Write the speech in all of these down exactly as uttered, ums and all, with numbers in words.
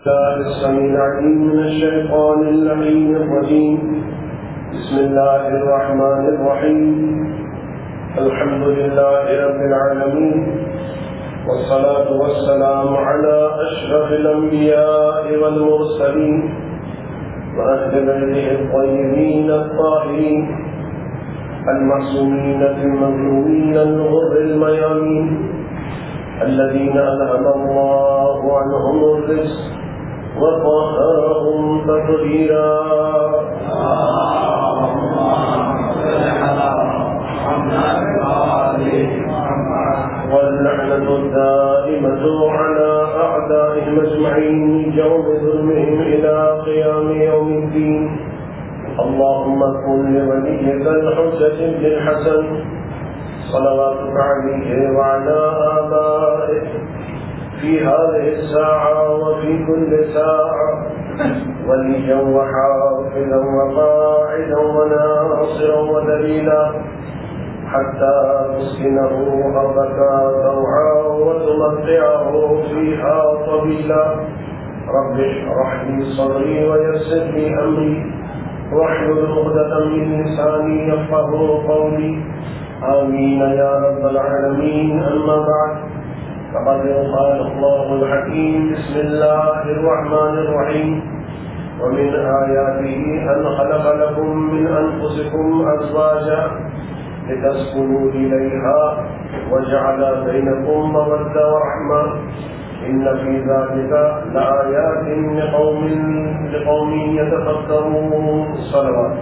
الله السميع العليم من الشيطان اللعين الرجيم. بسم الله الرحمن الرحيم. الحمد لله رب العالمين، والصلاة والسلام على أشرف الأنبياء والمرسلين وأهل بيته الطيبين الطاهرين المعصومين المظلومين الغر الميامين الذين أذهب الله عنهم الرجس وطهرهم تطهيرا. واللعنة الدائمة على أعدائهم أجمعين جوم ظلمهم إلى قيام يوم الدين. اللهم كن لوليك الحجة بن الحسن صلواتك عليه وعلى آبائه في هذه الساعة وفي كل ساعة وليا وحافظا وقاعدا وناصرا ودليلا حتى تسكنه أرضك طوعا وتمتعه فيها طويلا. رب اشرح لي صدري ويسر لي أمري واحلل عقدة من لساني يفقهوا قولي. آمين يا رب العالمين. أما بعد، فقد قال الله الحكيم: بسم الله الرحمن الرحيم. ومن آياته أن خلق لكم من أنفسكم أزواجا لتسكنوا إليها وجعل بينكم مودة ورحمة إن في ذلك لآيات لقوم لقوم يتفكرون. صلوات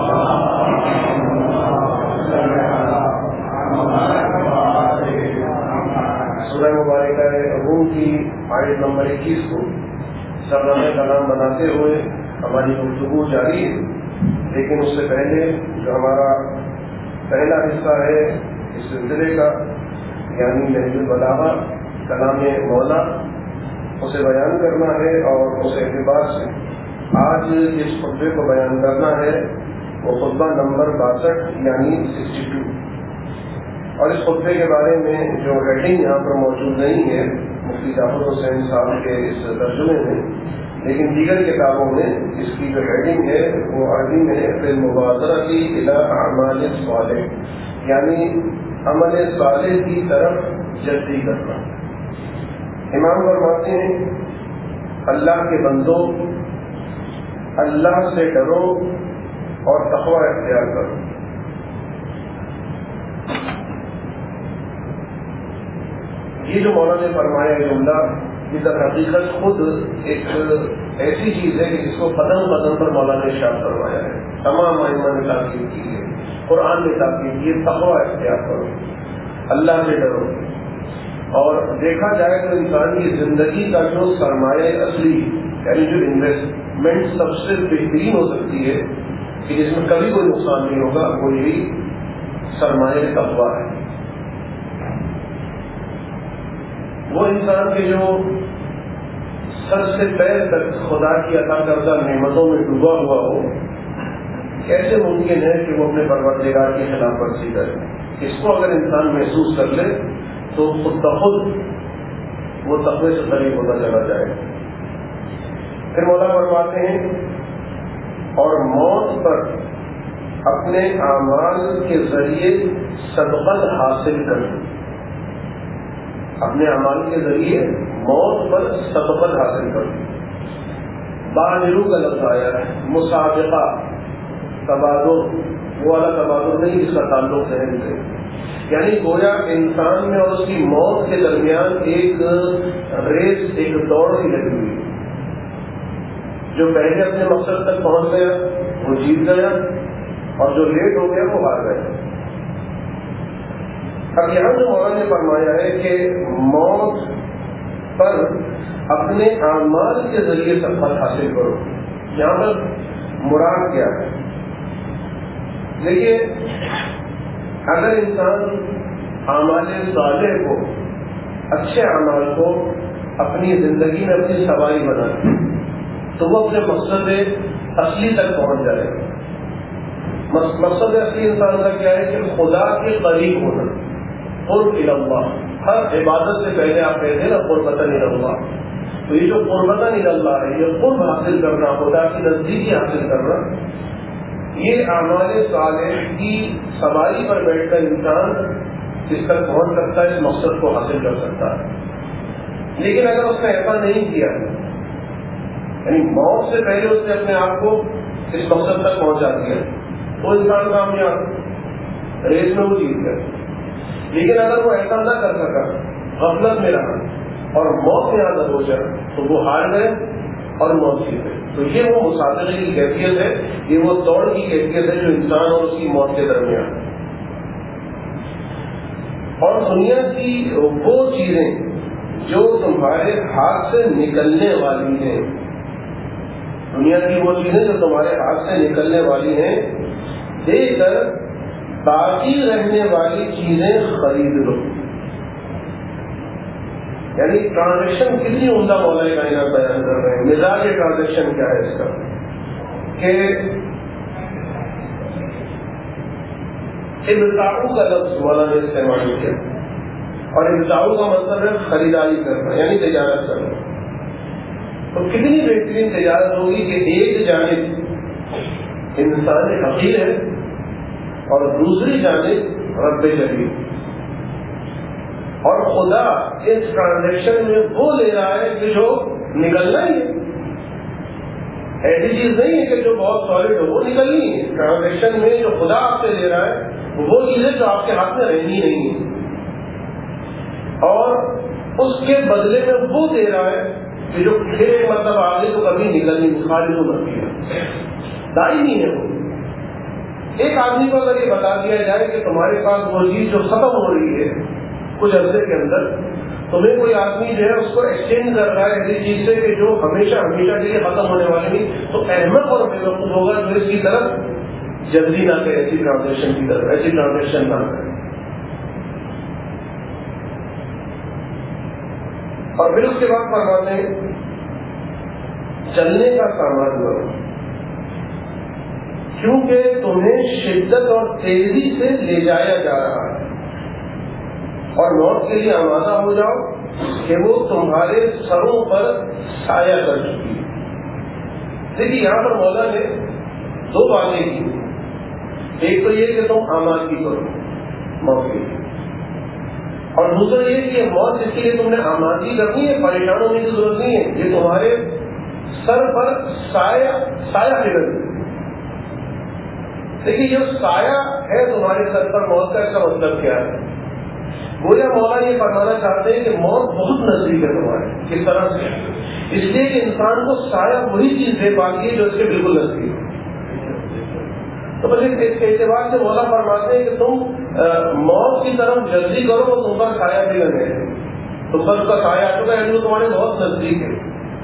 سورہ مبارکہ روم کی آیت نمبر اکیس کو سرنامہ کلام بناتے ہوئے ہماری گفتگو جاری ہے، لیکن اس سے پہلے جو ہمارا پہلا حصہ ہے اس سلسلے کا، یعنی نہج البلاغہ کلام مولا، اسے بیان کرنا ہے اور اس اعتبار سے آج جس خطبے کو بیان کرنا ہے وہ خطبہ نمبر باسٹھ یعنی سکسٹی ٹو. اور اس خطبے کے بارے میں جو ہیڈنگ یہاں پر موجود نہیں ہے مفتی جعفر حسین صاحب کے اس ترجمے میں، لیکن دیگر کتابوں میں اس کی جو ہیڈنگ ہے وہ عربی میں بالمبادرۃ الی اعمال الصالح، یعنی عمل صالح کی طرف جلدی کرنا. امام فرماتے ہیں: اللہ کے بندوں، اللہ سے ڈرو اور تقوی اختیار کرو. یہ جو مولانا نے فرمایا جملہ یہ در حقیقت خود ایک ایسی چیز ہے کہ جس کو قدم قدم پر مولانا نے ارشاد فرمایا ہے. تمام ائمہ نے تاکید کی ہے، قرآن نے تاکید کی ہے: تقوی اختیار کرو، اللہ سے ڈرو. اور دیکھا جائے تو انسان کی زندگی کا جو سرمایہ اصلی یعنی جو انویسٹمنٹ سب سے بہترین ہو سکتی ہے کہ جس میں کبھی کوئی نقصان نہیں ہوگا، وہ یہی سرمایہ تقوی ہے. وہ انسان کے جو سر سے پیر تک خدا کی عطا کردہ نعمتوں میں ڈوبا ہوا ہو، کیسے ممکن ہے کہ وہ اپنے پروردگار کی خلاف ورزی کرے؟ اس کو اگر انسان محسوس کر لے تو خود بخود وہ تقوی سے قریب ہوتا چلا جائے. پھر مولا فرماتے ہیں: اور موت پر اپنے اعمال کے ذریعے سبقت حاصل کریں. اپنے اعمال کے ذریعے موت پر سبقت حاصل کریں. بادرو کا لفظ آیا ہے، مسابقہ، تبادر، وہ والا تبادر نہیں جس کا تعلق ذہن سے، یعنی گویا انسان میں اور اس کی موت کے درمیان ایک ریس، ایک دوڑ کی لگی ہوئی. جو پہلے اپنے مقصد تک پہنچ گیا وہ جیت گیا، اور جو لیٹ ہو گیا وہ ہار گیا. اب یہاں جو مولانا نے فرمایا ہے کہ موت پر اپنے اعمال کے ذریعے سبقت حاصل کرو، یہاں پر مراد کیا ہے؟ دیکھیے، اگر انسان اعمال صالح کو، اچھے اعمال کو اپنی زندگی میں اپنی سواری بنائے تو وہ اپنے مقصد اصلی تک پہنچ جائے گا. مقصد اصلی انسان کا کیا ہے کہ خدا کے قریب ہونا، قرب الی اللہ. ہر عبادت سے پہلے آپ کہتے ہیں نا قربۃ الی اللہ، تو یہ جو قربتاً الی اللہ ہے، یہ قرب حاصل کرنا، خدا کی نزدیکی حاصل کرنا، یہ اعمال صالح کی سواری پر بیٹھ کر انسان اس تک پہنچ سکتا ہے، اس مقصد کو حاصل کر سکتا ہے۔ لیکن اگر اس نے ایسا نہیں کیا، یعنی موت سے پہلے اس نے اپنے آپ کو اس مقصد تک پہنچا دیا، تو انسان کامیاب، ریس میں وہ جیت گیا۔ لیکن اگر وہ ایسا نہ کر سکا، غفلت میں رہا اور موت میں حاضر ہو جائے، تو وہ ہار گئے اور موت جیت گئے۔ تو یہ وہ مسابقے کی کیفیت ہے، یہ وہ دوڑ کی کیفیت ہے جو انسان اور اس کی موت کے درمیان ہے۔ اور دنیا کی وہ چیزیں جو تمہارے ہاتھ سے نکلنے والی ہیں، دنیا کی وہ چیزیں جو تمہارے ہاتھ سے نکلنے والی ہیں، دے کر باقی رہنے والی چیزیں خرید لو۔ یعنی ٹرانزیکشن کتنی عمدہ مولا کائنات بیان کر رہے ہیں۔ مزاج ٹرانزیکشن کیا ہے اس کا، کہ ابتاؤ کا لفظ مولا نے استعمال کیا، اور ابتاؤ کا مطلب ہے خریداری کرنا، یعنی تجارت کرنا۔ تو کتنی بہترین تجارت ہوگی کہ ایک جانب انسان حقیر ہے اور دوسری جانب رب جلیل، اور خدا اس ٹرانزیکشن میں وہ لے رہا ہے کہ جو نکلنا ہی ہے، ایسی چیز نہیں ہے کہ جو بہت سالڈ ہو، وہ نکلنی ہے۔ ٹرانزیکشن میں جو خدا آپ سے لے رہا ہے وہ چیزیں جو آپ کے ہاتھ میں رہنی نہیں ہے، اور اس کے بدلے میں وہ دے رہا ہے کہ جو پھر ایک مطلب آگے تو کبھی نکلنی، خالص مرضی ہے، دائمی ہے وہ۔ ایک آدمی کو اگر یہ بتا دیا جائے کہ تمہارے پاس وہ چیز جو ختم ہو رہی ہے کچھ عرصے کے اندر، تمہیں کوئی آدمی جو ہے اس کو ایکسچینج کر رہا ہے ایسی چیز سے کہ جو ہمیشہ ہمیشہ کے لیے ختم ہونے والی نہیں، تو احمد اور بے وقوف ہوگا جو اس کی طرف جلدی نہ کرے، ایسی ٹرانزیکشن کی طرف ایسی ٹرانزیکشن نہ کرے۔ اور پھر اس کے بعد فرماتے ہیں چلنے کا سامان لو، کیونکہ تمہیں شدت اور تیزی سے لے جایا جا رہا ہے، اور موت کے لیے آمادہ ہو جاؤ کہ وہ تمہارے سروں پر سایہ کر چکی ہے۔ دیکھیے یہاں پر مولا نے دو باتیں کی، ایک تو یہ کہ تم آمادگی کرو موت کے لیے، اور دوسرا یہ کہ موت جس کے لیے تم نے آمادگی کرنی ہے، پریشان ہونے کی ضرورت نہیں ہے، یہ تمہارے سر پر سایہ سایہ فکر۔ دیکھیے جو سایہ ہے تمہارے سر پر موت کا، اس کا مطلب کیا ہے؟ گویا مولا یہ فرمانا چاہتے ہیں کہ موت بہت نزدیک ہے تمہارے۔ کس طرح سے؟ اس لیے کہ انسان کو سایہ وہی چیز دے پاتی ہے جو اس کے بالکل نزدیک ہے۔ تو بس اس کے اعتبار سے مولا فرماتے ہیں کہ تم موت کی طرف جلدی کرو، وہ تم پر سایہ بھی لگے، تم پر اس کا سایہ آ چکا ہے، وہ تمہارے بہت نزدیک ہے۔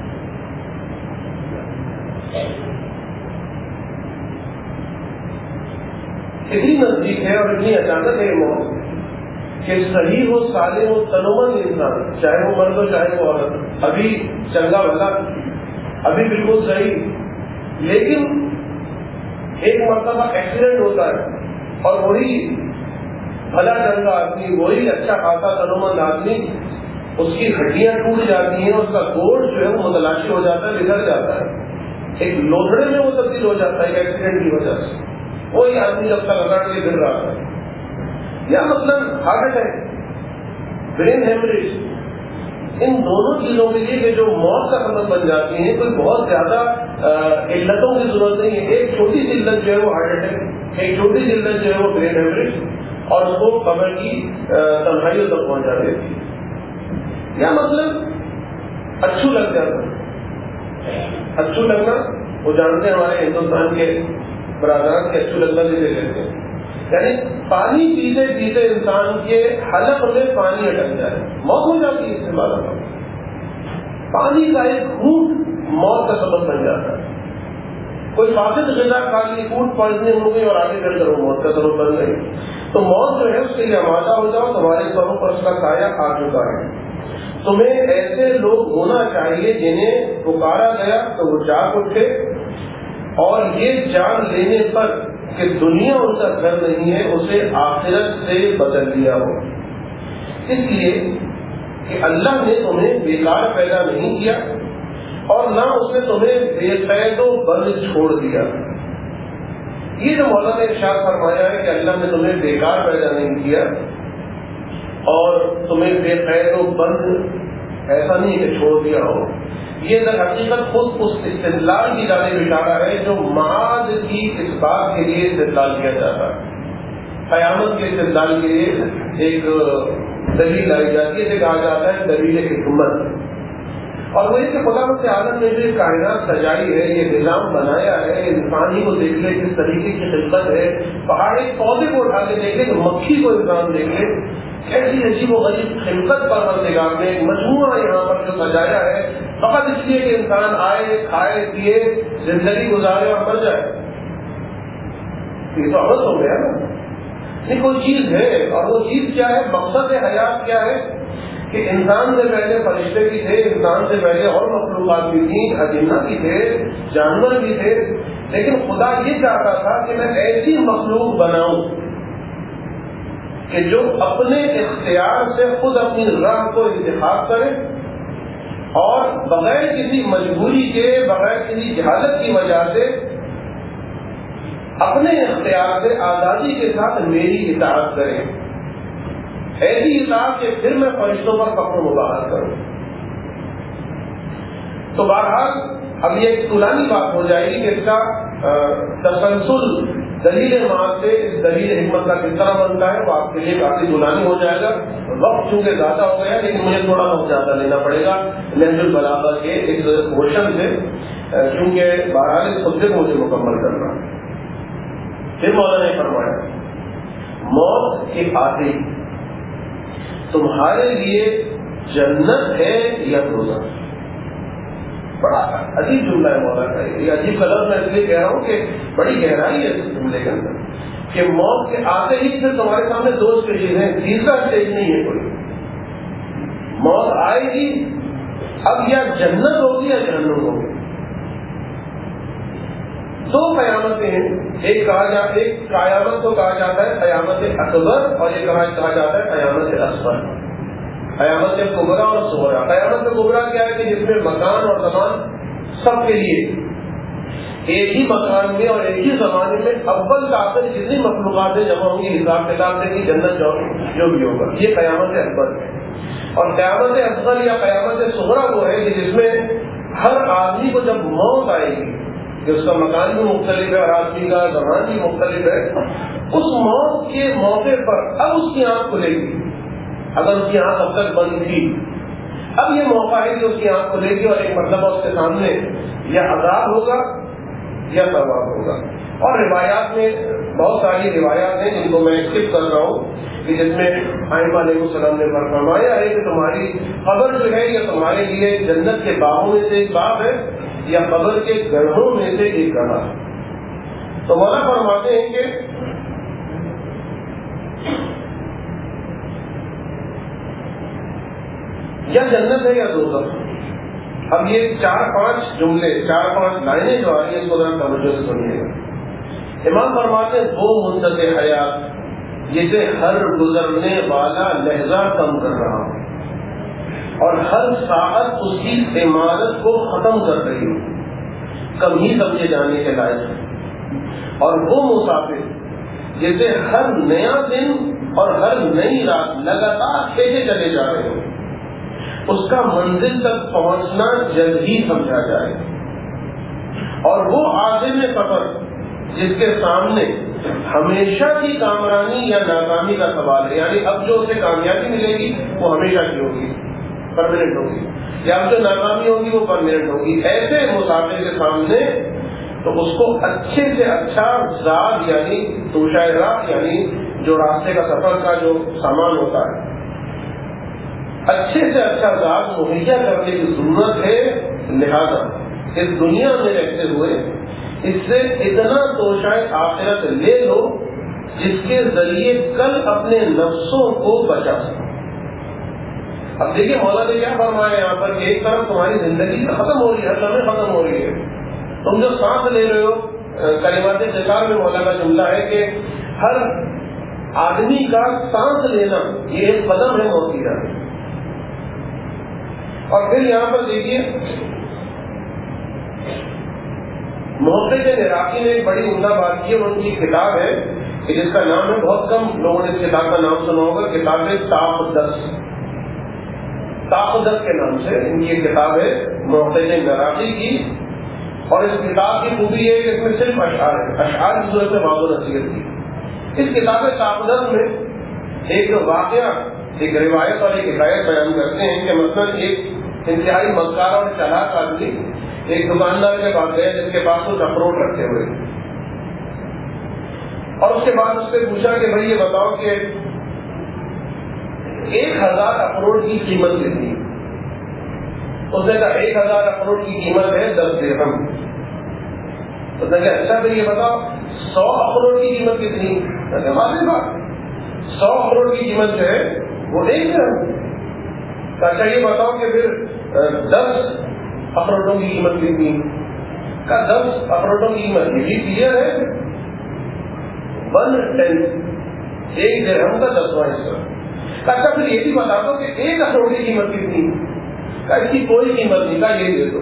اتنی نزدیک ہے اور اتنی اچانک ہے یہ موت کہ صحیح ہو، صالح ہو، تنومند انسان، چاہے وہ مرد ہو چاہے وہ عورت، ابھی چنگا بھلا، ابھی بالکل صحیح، لیکن ایک مرتبہ ایکسیڈنٹ ہوتا ہے اور وہی بھلا چنگا آدمی، وہی اچھا خاصا تنومند آدمی، اس کی ہڈیاں ٹوٹ جاتی ہیں، اس کا گوشت جو ہے وہ متلاشی ہو جاتا ہے، بگڑ جاتا ہے، ایک لوتھڑے میں وہ تبدیل ہو جاتا ہے ایکسیڈنٹ کی وجہ سے۔ وہی آدمی جب تک اکڑ کے گر رہا ہے، یا مثلاً ہارٹ اٹیک، برین ہیمریج، ان دونوں چیزوں کے لیے کہ جو موت کا سبب بن جاتی ہیں، کوئی بہت زیادہ علتوں کی ضرورت نہیں ہے۔ ایک چھوٹی سی علت جو ہے وہ ہارٹ اٹیک، ایک چھوٹی سی علت جو ہے وہ برین ہیمریج، اور اس کو قبر کی تنہائیوں تک پہنچا دیتی ہے۔ یا مطلب اچھو لگ جاتا، اچھو لگنا وہ جانتے ہیں ہمارے ہندوستان کے برادران کے اچھو لگنا جسے لیتے ہیں، یعنی پانی پیتے پیتے انسان کے حلق میں پانی اٹک جائے، موت ہو جاتی ہے اس سے بالا کا۔ پانی کا ایک گھونٹ موت کا سبب بن جاتا ہے۔ کوئی فاسد غذا کھا لی، فوڈ پوائزننگ ہو گئی اور آگے چل کر وہ موت کا سبب بن گئی۔ تو موت جو ہے اس کے لیے آمادہ ہو جاؤ، تمہارے سروں پر اس کا سایہ آ چکا ہے۔ تمہیں ایسے لوگ ہونا چاہیے جنہیں پکارا گیا تو وہ جاگ اٹھے، اور یہ جان لینے پر کہ دنیا ان کا گھر نہیں ہے، اسے آخرت سے بدل دیا ہو۔ اس لیے کہ اللہ نے تمہیں بیکار پیدا نہیں کیا اور نہ اس نے تمہیں بے قید و بند چھوڑ دیا. یہ جو مولانا نے ارشاد فرمایا ہے کہ اللہ نے تمہیں بیکار پیدا نہیں کیا اور تمہیں بے قید و بند ایسا نہیں کہ چھوڑ دیا ہو، یہ در حقیقت خود اس استدلال کی جانب اشارہ ہے جو معاد کی اس بات کے لیے استدلال کیا جاتا ہے. قیامت کے استدلال کے لیے ایک دلیل لائی جاتی ہے، اسے کہا جاتا ہے دلیل حکمت. اور وہ یہ کہ خدا مند عالم نے جو کائنات سجائی ہے، یہ نظام بنایا ہے، انسان ہی کو دیکھ لے کس طریقے کی خدمت ہے، پہاڑ ایک پودے کو اٹھا کے دیکھ لے کہ مکھی کو انسان دیکھ لے، کیسی عجیب و غریب خلقت پروردگار نے ایک مجموعہ یہاں پر جو سجایا ہے فقط اس لیے کہ انسان آئے کھائے پیے زندگی گزارے اور مر جائے. یہ تو عبث ہو گیا نا. یہ کوئی چیز ہے، اور وہ چیز کیا ہے؟ مقصد حیات کیا ہے کہ انسان سے پہلے فرشتے بھی تھے، انسان سے پہلے اور مخلوقات بھی تھیں، اجنہ بھی تھے، جانور بھی تھے، لیکن خدا یہ چاہتا تھا کہ میں ایسی مخلوق بناؤں کہ جو اپنے اختیار سے خود اپنی راہ کو انتخاب کرے اور بغیر کسی مجبوری کے، بغیر کسی جہالت کی وجہ سے اپنے اختیار سے آزادی کے ساتھ میری اطاعت کرے، ایسی اطاعت کہ پھر میں فرشتوں پر فخر و مباحث کروں. تو بہرحال اب یہ ایک طولانی بات ہو جائے گی کہ اس کا تسلسل دلیل معاد سے اس دلیل حکمت کا کس طرح بنتا ہے، وہ آپ کے لیے کافی طولانی ہو جائے گا. وقت چونکہ زیادہ ہو گیا لیکن مجھے تھوڑا وقت زیادہ لینا پڑے گا نہج البلاغہ کے ایک پورشن سے، کیونکہ بہرحال اس خطبے کو مجھے مکمل کرنا. پھر مولانا نے فرمایا موت کے آتے تمہارے لیے جنت ہے یا دوزخ. بڑا عجیب جملہ ہے مولانا کا. یہ عجیب کا لفظ میں اس لیے کہہ رہا ہوں کہ بڑی گہرائی ہے اس جملے کے اندر کہ موت کے آتے ہی پھر تمہارے سامنے دو اسٹیجز ہیں، تیسرا اسٹیج نہیں ہے کوئی. موت آئے گی اب یا جنت ہوگی یا جہنم ہوگی. دو قیامتیں ہیں، ایک کہا جاتا ایک قیامت کو کہا جاتا ہے قیامت اکبر اور ایک کہا جاتا ہے قیامت اصغر. قیامت کبریٰ اور صغریٰ. قیامت کبریٰ کیا ہے کہ جس میں مکان اور زمان سب کے لیے ایک ہی مکان میں اور ایک ہی زمانے میں اول کافر جتنی مخلوقات جمع ہوں گی، حساب کتاب سے کہ جنت جو بھی ہوگا، یہ قیامت اکبر ہے. اور قیامت اصغر یا قیامت صغریٰ وہ ہے کہ جس میں ہر آدمی کو جب موت آئے گی کہ اس کا مکان بھی مختلف ہے اور آدمی کا زمان بھی مختلف ہے، اس موت کے موقع پر اب اس کی آنکھ کھلے گی. اگر اس کی آنکھ اب تک بند تھی، اب یہ موقع ہے کہ اس کی آنکھ کھلے گی اور ایک مرتبہ اس کے سامنے یا عذاب ہوگا یا ثواب ہوگا. اور روایات میں بہت ساری روایات ہیں جن کو میں اسکپ کر رہا ہوں کہ جس میں ائمہ علیہ السلام نے فرمایا ہے کہ تمہاری قبر جو ہے یہ تمہارے لیے جنت کے باغوں میں سے ایک باغ ہے یا قبر کے گڑھوں میں سے ایک گڑھا. تو مولانا فرماتے ہیں کہ یا جنت ہے یا دوزخ. اب یہ چار پانچ جملے، چار پانچ لائنیں جو آ رہی ہیں اس کو ذرا توجہ سے سنیے گا. امام فرماتے ہیں وہ مدت حیات جسے ہر گزرنے والا لہجہ کم کر رہا ہوں اور ہر ساعت اس کی عمارت کو ختم کر رہی ہوں، کم ہی سمجھے جانے کے لائق ہے. اور وہ مسافر جسے ہر نیا دن اور ہر نئی رات لگاتار کھینچے چلے جا رہے ہوں، اس کا منزل تک پہنچنا جلد ہی سمجھا جائے. اور وہ عازم سفر جس کے سامنے ہمیشہ کی کامرانی یا ناکامی کا سوال ہے، یعنی اب جو اسے کامیابی ملے گی وہ ہمیشہ کی ہوگی، پرماننٹ ہوگی، یا اب جو ناکامی ہوگی وہ پرماننٹ ہوگی. ایسے مسافر کے سامنے تو اس کو اچھے سے اچھا زاد یعنی توشہ راہ یعنی جو راستے کا سفر کا جو سامان ہوتا ہے اچھے سے اچھا زاد مہیا کرنے کی ضرورت ہے. لہذا اس دنیا میں رہتے ہوئے اس سے اتنا توشہ آخرت لے لو جس کے ذریعے کل اپنے نفسوں کو بچا سکو. اب دیکھیے مولانا نے کیا فرمایا یہاں پر کہ ایک طرف تمہاری زندگی ختم ہو رہی ہے، ہر لمحے ختم ہو رہی ہے. تم جو سانس لے رہے ہو، کلمات خطاب میں مولانا کا جملہ ہے کہ ہر آدمی کا سانس لینا یہ ایک قدم ہے موت کی جانب. اور پھر یہاں پر دیکھیے محقق عراقی نے ایک بڑی عمدہ بات کی، اور ان کی کتاب ہے کہ جس کا نام ہے، بہت کم لوگوں نے اس کتاب کا نام سنا ہوگا، کتاب ہے تاقدس تاقدس کے نام سے ان کی ایک کتاب ہے محقق عراقی کی. اور اس کتاب کی خوبی ہے کہ اس میں صرف اشعار ہے، اشعار کی صورت میں واضح و نصیحت کی. اس کتاب تاقدس میں ایک واقعہ، ایک روایت اور ایک حکایت بیان کرتے ہیں کہ مثلاً ایک انتہائی مکار اور چالاک آدمی ایک دکاندار کے پاس گئے جس کے پاس کچھ اخروٹ رکھے ہوئے، اور اس کے بعد اس سے پوچھا کہ بھائی یہ بتاؤ کہ ایک ہزار اخروٹ کی قیمت کتنی؟ اس نے کہا ایک ہزار اخروٹ کی قیمت ہے دس درہم. اس نے کہا اچھا پھر یہ بتاؤ سو اخروٹ کی قیمت کتنی؟ واضح بات، سو اخروٹ کی قیمت جو ہے وہ ایک درہم. اچھا یہ بتاؤ کہ پھر دس اخروٹوں کی قیمت کتنی؟ کا دس اخروٹوں کی قیمت یہ بھی کلیئر ہے، ون ٹینتھ، ایک درہم کا دسواں حصہ. اچھا پھر یہ بھی بتا دو کہ ایک اخروٹ کی قیمت کتنی؟ کا اس کی کوئی قیمت نہیں، کا یہ دے دو.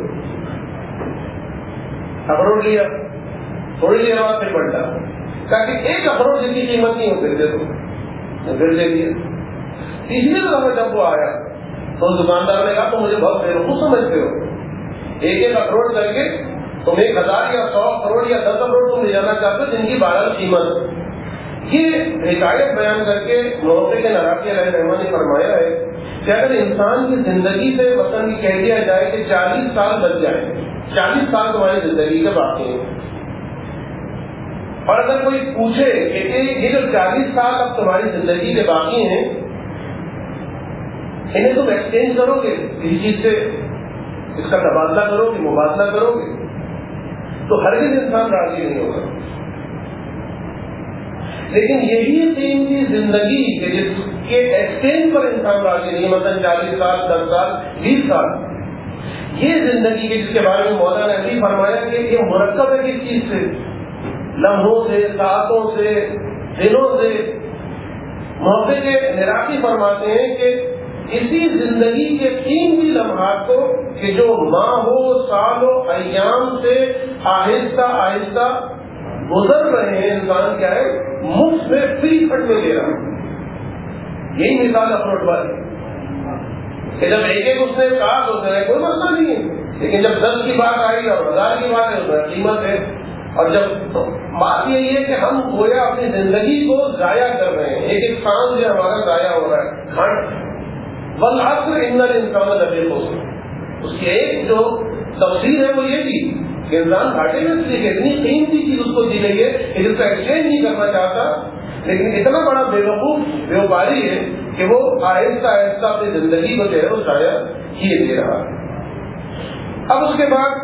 اخروٹ لیا، تھوڑی دیر بعد پھر بڑھتا کہ ایک اخروٹ جس کی قیمت نہیں ہو پھر دے دو، پھر دے دیا. تیسری دفعہ جب وہ آیا تو دکاندار نے کہا تو مجھے بہت بیوقوف سمجھتے ہو، ایک ایک اخروٹ کر کے تم ایک ہزار یا سو اخروٹ یا دس اخروٹ تم لے جانا چاہتے ہو جن کی بارہ قیمت. یہ حکایت بیان کر کے محقق عراقی علیہ رحمہ نے فرمایا ہے کہ اگر انسان کی زندگی سے وطن کی کہہ دیا جائے کہ چالیس سال بچ جائیں، چالیس سال تمہاری زندگی کے باقی ہیں، اور اگر کوئی پوچھے کہ یہ جو چالیس سال اب تمہاری زندگی کے باقی ہیں انہیں تم ایکسچینج کرو گے کسی چیز سے، اس کا تبادلہ کرو گے، مبادلہ کرو گے، تو ہرگز انسان راضی نہیں ہوگا. لیکن یہی قیمتی زندگی کہ جس کے ایکسچینج پر انسان راضی نہیں، مثلا چالیس سال، دس سال، بیس سال، یہ زندگی کے جس کے بارے میں مولانا نے ابھی فرمایا کہ یہ مرکب ہے کس چیز سے، لمحوں سے، ساعتوں سے، دنوں سے. محقق عراقی فرماتے ہیں کہ اسی زندگی کے قیمتی لمحات کو کہ جو ماہوں، سالوں، ایام سے آہستہ آہستہ گزر رہے ہیں، انسان کیا ہے مفت میں فری فنڈ میں لے رہا. یہی مثال اخروٹ والی کہ جب ایک ایک اس نے کہا تو کوئی مسئلہ نہیں ہے، لیکن جب دس کی بات آئی اور ہزار کی بات ہے اس میں قیمت ہے. اور جب بات یہی ہے کہ ہم گویا اپنی زندگی کو ضائع کر رہے ہیں، ایک ایک سانس جو ہمارا ضائع ہو رہا ہے. کھنڈ والعصر ان الانسان لفی خسر، اس کی ایک جو تفسیر ہے وہ یہ تھی کہ انسان گھاٹے میں اس لیے اتنی قیمتی چیز اس کو دی گئی ہے کہ جس کا ایکسچینج نہیں کرنا چاہتا، لیکن اتنا بڑا بے وقوف بیوپاری ہے کہ وہ آہستہ آہستہ اپنی زندگی کو جو ہے وہ ضائع کیے دے رہا ہے. اب اس کے بعد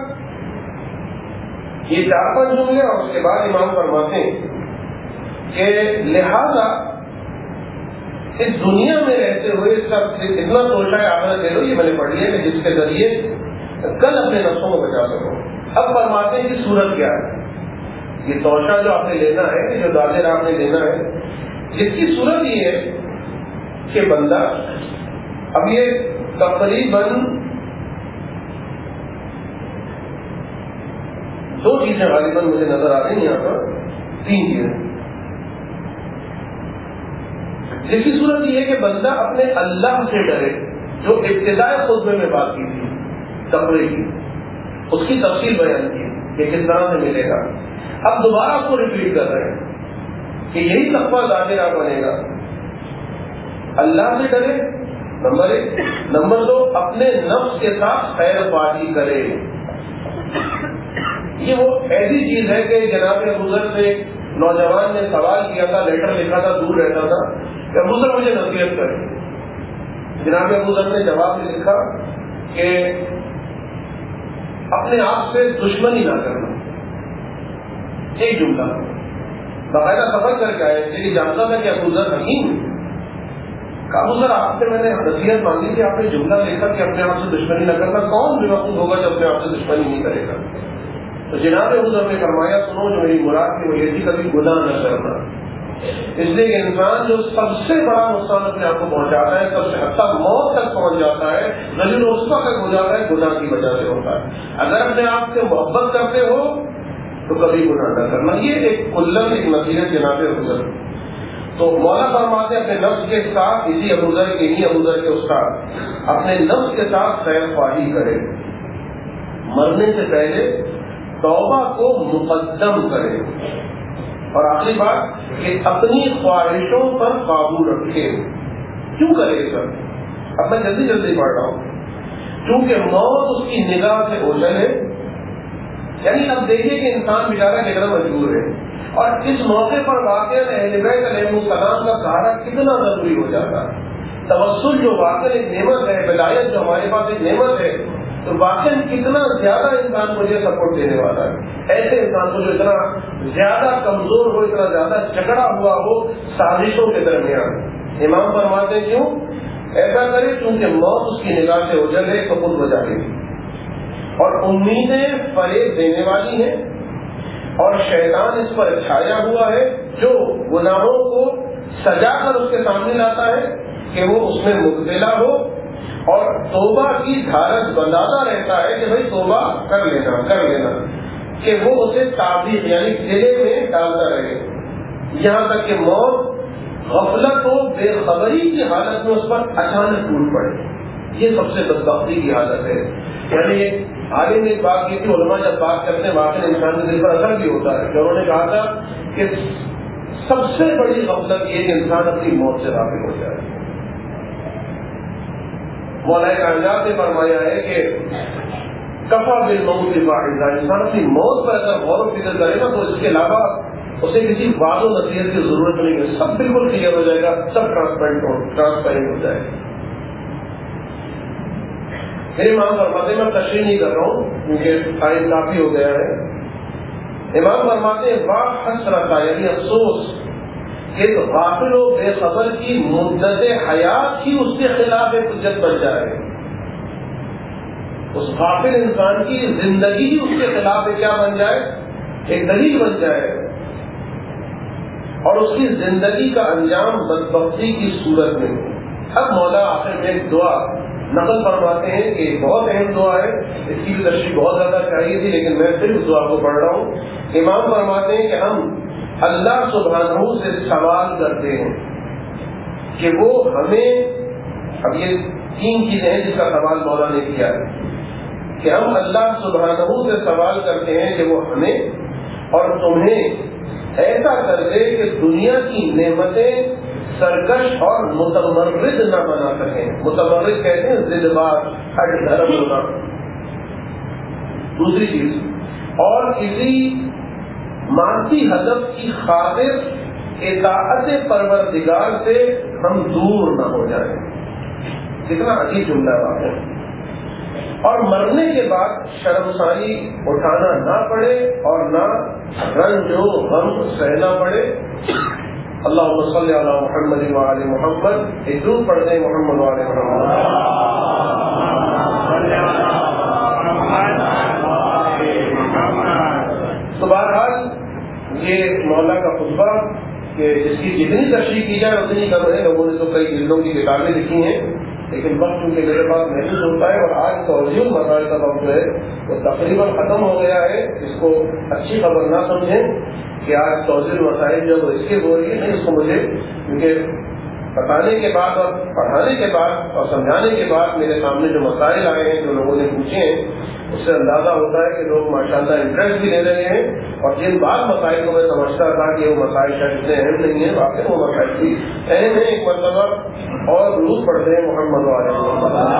یہ چار پانچ جملے اور اس کے بعد امام فرماتے ہیں کہ لہذا اس دنیا میں رہتے ہوئے اس کا اتنا توشہ آخرت دے لو، یہ میں نے پڑھ لیا کہ جس کے ذریعے کل اپنے نفسوں کو بچا سکو. اب فرماتے ہیں کہ صورت کیا ہے، یہ توشہ جو آپ نے لینا ہے، جو دادر آپ نے لینا ہے، جس کی صورت یہ ہے کہ بندہ اب یہ تقریباً دو چیزیں غالباً مجھے نظر آ رہی ہیں یہاں پر، تین چیزیں. جس کی صورت یہ ہے کہ بندہ اپنے اللہ سے ڈرے، جو ابتدائی خطبے میں بات کی تھی تقوی کی، اس کی تفصیل بیان کی کہ کس طرح سے ملے گا. اب دوبارہ اس کو ریپیٹ کر رہے ہیں کہ یہی تقویٰ ظاہرہ بنے گا. اللہ سے ڈرے نمبر ایک، نمبر دو اپنے نفس کے ساتھ خیر بازی کرے. یہ وہ ایسی چیز ہے کہ جناب ابو ذر سے نوجوان نے سوال کیا تھا، لیٹر لکھا تھا، دور رہتا تھا کہ ابو ذر مجھے نصیحت کرے. جناب ابو ذر نے جواب میں لکھا کہ اپنے آپ سے دشمنی نہ کرنا. ایک جملہ باقاعدہ سفر کر کے آئے تھے کہ جانتا تھا کہ ابو ذر حکیم. ابو ذر آپ سے میں نے نصیحت مانگی کہ آپ نے جملہ لکھا کہ اپنے آپ سے دشمنی نہ کرنا. کون بیوقوف ہوگا جو اپنے آپ سے دشمنی نہیں کرے گا؟ تو جناب ابو ذر نے فرمایا سنو، جو میری مراد تھی وہ یہ تھی کبھی گناہ نہ کرنا. اس لیے کہ انسان جو سب سے بڑا نقصان اپنے آپ کو پہنچاتا ہے، سب سے حد تک موت تک پہنچ جاتا ہے، ذلیل و رسوا تک ہو جاتا ہے، گناہ کی وجہ سے ہوتا ہے۔ اگر اپنے آپ سے محبت کرتے ہو تو کبھی گناہ نہ کرنا، یہ ایک کلن ایک نصیحت جناب حضور۔ تو مولا فرماتے اپنے نفس کے ساتھ، اسی ابو ذر کے ہی ابو ذر کے استاد، اپنے نفس کے ساتھ خیر خواہی کرے، مرنے سے پہلے توبہ کو مقدم کرے، اور آخری بات کہ اپنی خواہشوں پر قابو رکھے۔ کیوں کرے یہ سب؟ اب میں جلدی جلدی پڑھ رہا ہوں، کیونکہ موت اس کی نگاہ سے اوجھل ہے۔ یعنی اب دیکھیے کہ انسان بیچارہ کتنا مجبور ہے، اور اس موقع پر واقعہ اہل بیت علیہ السلام کا سہارا کتنا ضروری ہو جاتا ہے۔ توسل جو واقعہ ایک نعمت ہے، ولایت جو ہمارے پاس ایک نعمت ہے، تو واقعی کتنا زیادہ انسان کو یہ سپورٹ دینے والا ہے۔ ایسے انسان کو جو اتنا زیادہ کمزور ہو، اتنا زیادہ جکڑا ہوا ہو سازشوں کے درمیان، امام فرماتے کیوں ایسا کرے؟ کیونکہ موت اس کی نگاہ سے اوجھل ہے، تو خود بچا لے گی، اور امیدیں فریب دینے والی ہیں، اور شیطان اس پر چھایا ہوا ہے جو گناہوں کو سجا کر اس کے سامنے لاتا ہے کہ وہ اس میں مبتلا ہو، اور توبہ کی دھارت بنداتا رہتا ہے کہ بھائی توبہ کر لینا کر لینا کہ وہ اسے تعبیر یعنی گلے میں ڈالتا رہے، یہاں تک کہ موت غفلت و بے خبری کی حالت میں اس پر اچانک ٹوٹ پڑے۔ یہ سب سے بدبختی کی حالت ہے۔ یعنی عالم نے ایک بات کی تھی، علماء جب بات کرتے ہیں واقعی انسان کے دل پر اثر بھی ہوتا ہے، کہ انہوں نے کہا تھا کہ سب سے بڑی غفلت یہ کہ انسان اپنی موت سے غافل ہو جائے۔ مولا کائنات نے فرمایا ہے کہ کفا بالموت واحدہ، انسان اپنی موت پر اگر غور و فکر کرے نا تو اس کے علاوہ اسے کسی وعد و نصیحت کی ضرورت نہیں ہے، سب بالکل کلیئر ہو جائے گا، سب ٹرانسپیرنٹ ہو ٹرانسپیرنٹ ہو جائے گا۔ میرے امام فرماتے میں تشریح نہیں کر رہا ہوں کیونکہ ٹائم کافی ہو گیا ہے۔ امام فرماتے واہ حسرت، یعنی افسوس کہ غافل و بے خبر کی مدت حیات ہی اس کے خلاف ایک حجت بن جائے، اس غافل انسان کی زندگی ہی اس کے خلاف ایک کیا بن جائے، ایک دلیل بن جائے، اور اس کی زندگی کا انجام بدبختی کی صورت میں۔ اب مولا آخر میں ایک دعا نقل فرماتے ہیں کہ بہت اہم دعا ہے، اس کی بھی تشریح بہت زیادہ چاہیے تھی لیکن میں صرف دعا کو پڑھ رہا ہوں۔ امام فرماتے ہیں کہ ہم اللہ سبحانہ سے سوال کرتے ہیں کہ وہ ہمیں، اب یہ تین چیزیں ہیں جس کا سوال مولا نے کیا ہے، کہ ہم اللہ سبحانہ سے سوال کرتے ہیں کہ وہ ہمیں اور تمہیں ایسا کر دے کہ دنیا کی نعمتیں سرکش اور متمرد نہ بنا سکیں۔ متمرد کہتے ہیں ضد باز، ہٹ دھرم ہونا۔ دوسری چیز، اور کسی مانسی ہدف کی خاطر اطاعت پروردگار سے ہم دور نہ ہو جائیں۔ کتنا عجیب جملہ ہے۔ اور مرنے کے بعد شرمساری اٹھانا نہ پڑے اور نہ رنج و غم سہنا پڑے۔ اللہم صلی علی محمد وعلی محمد، ایک درود پڑھتے ہیں محمد وعلی محمد۔ تو بہرحال یہ مولا کا خطبہ کہ جس کی جتنی تشریح کی جائے اتنی کم ہے۔ لوگوں نے تو کئی جلدوں کی کتابیں لکھی ہیں لیکن وقت چونکہ میرے پاس محسوس ہوتا ہے، اور آج توجہ مسائل کا وقت جو ہے وہ تقریباً ختم ہو گیا ہے۔ اس کو اچھی خبر نہ سمجھیں کہ آج توجہ مسائل جو وہ اس کے ہو رہی ہے، نہیں، اس کو مجھے کیونکہ بتانے کے بعد اور پڑھانے کے بعد اور سمجھانے کے بعد میرے سامنے جو مسائل آئے ہیں، جو لوگوں نے پوچھے ہیں، اس سے اندازہ ہوتا ہے کہ لوگ ماشاءاللہ انٹرسٹ بھی لے رہے ہیں، اور جن بعض مسائل کو میں سمجھتا تھا کہ وہ مسائل شاید اتنے اہم نہیں ہیں، واقعی وہ مسائل بھی اہم ہیں۔ ایک مرتبہ اور درود پڑھتے ہیں محمد وعلیہ محمد۔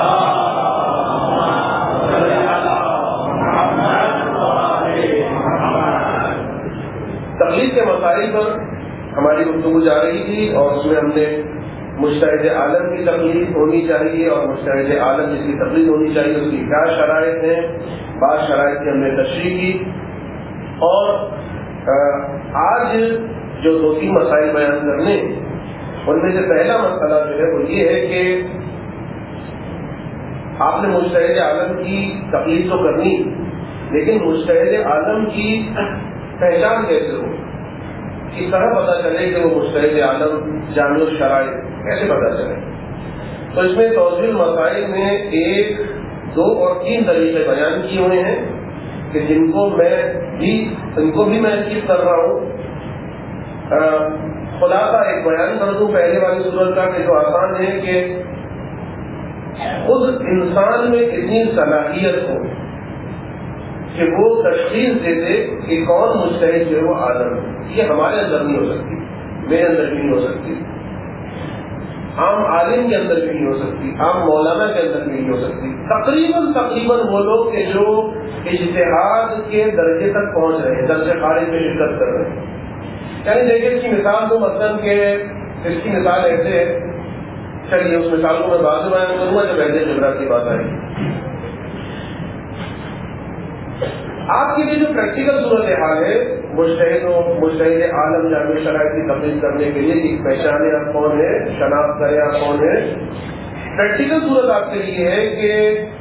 تقلید کے مسائل پر ہماری گفتگو جا رہی تھی، اور اس میں ہم نے مجتہد عالم کی تقلید ہونی چاہیے اور مجتہد عالم جس کی تقلید ہونی چاہیے اس کی کیا شرائط ہیں، بعض شرائط کی ہم نے تشریح کی، اور آج جو دو تین مسائل بیان کرنے، ان میں سے پہلا مسئلہ جو ہے وہ یہ ہے کہ آپ نے مجتہد عالم کی تقلید تو کرنی، لیکن مجتہد عالم کی پہچان کیسے ہو؟ کس طرح پتہ چلے کہ وہ مجتہد عالم جامع الشرائع، کیسے پتہ چلے؟ تو اس میں توضیح المسائل میں ایک، دو اور تین طریقے بیان کیے ہوئے ہیں کہ جن کو میں بھی ان کو بھی میں اسکپ کر رہا ہوں۔ خلاصہ ایک بیان کر دوں پہلے والی صورت کا کہ جو آسان ہے کہ خود انسان میں اتنی صلاحیت ہو کہ وہ تشخیص دے دے کہ کون مجتہد جو ہے وہ عالم ہے، یہ ہمارے اندر نہیں ہو سکتی، میرے اندر بھی نہیں ہو سکتی، عام عالم کے اندر بھی نہیں ہو سکتی، عام مولانا کے اندر بھی نہیں ہو سکتی۔ تقریباً تقریباً وہ لوگ کہ جو اجتہاد کے درجے تک پہنچ رہے ہیں، درجے خارج میں شرکت کر رہے ہیں۔ یعنی دیکھیں اس کی مثال تو مثلاً کہ اس کی مثال ایسے ہے، چلیے اس مثال کو میں بعد میں بیان کروں گا جب ایسے خبرات کی بات آئے گی۔ آپ کے لیے جو پریکٹیکل صورت حال ہے مجتہد و مجتہد عالم جامع شرائع کی تبلیغ کرنے کے لیے ایک پہچانے آپ کون ہے، شناخت کریں آپ کون ہے۔ پریکٹیکل صورت آپ کے لیے ہے کہ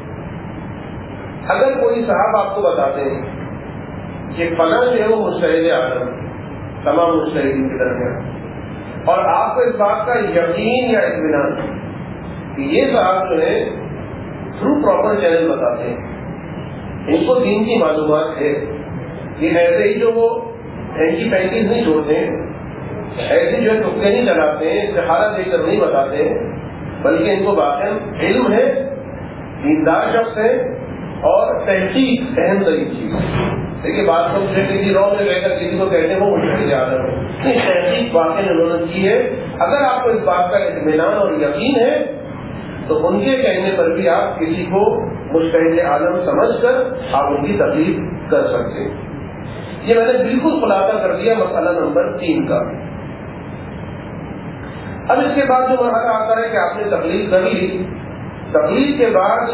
اگر کوئی صاحب آپ کو بتاتے ہیں کہ فلاں جو ہے وہ مجتہد عالم تمام مجتہدین کے درمیان، اور آپ کو اس بات کا یقین یا اطمینان کہ یہ صاحب جو ہے تھرو پراپر چینل بتاتے ہیں، ان کو دین کی معلومات ہے، یہ ایسے ہی جو وہ اینٹی پینٹیز نہیں چھوڑتے ہیں، ایسے جو ہے ٹکے نہیں چلاتے ہیں، استخارہ دے کر نہیں بتاتے ہیں، بلکہ ان کو واقعی علم ہے، دیندار شخص ہے، اور تحقیق اہم ترین چیز ہے۔ دیکھیے بات کو مجھے کسی رو میں کہہ کر کسی کو کہتے ہیں وہ مجتہد عالم ہے، نہیں، تحقیق واقعی انہوں نے کی ہے۔ اگر آپ کو اس بات کا اطمینان اور یقین ہے تو ان کے کہنے پر بھی آپ کسی کو مجتہد عالم سمجھ کر آپ ان کی تقلید کر سکتے ہیں۔ یہ میں نے بالکل خلاصہ کر دیا مسئلہ نمبر تین کا۔ اب اس کے بعد جو مرحلہ آتا ہے کہ آپ نے تقلید کر لی، تقلید کے بعد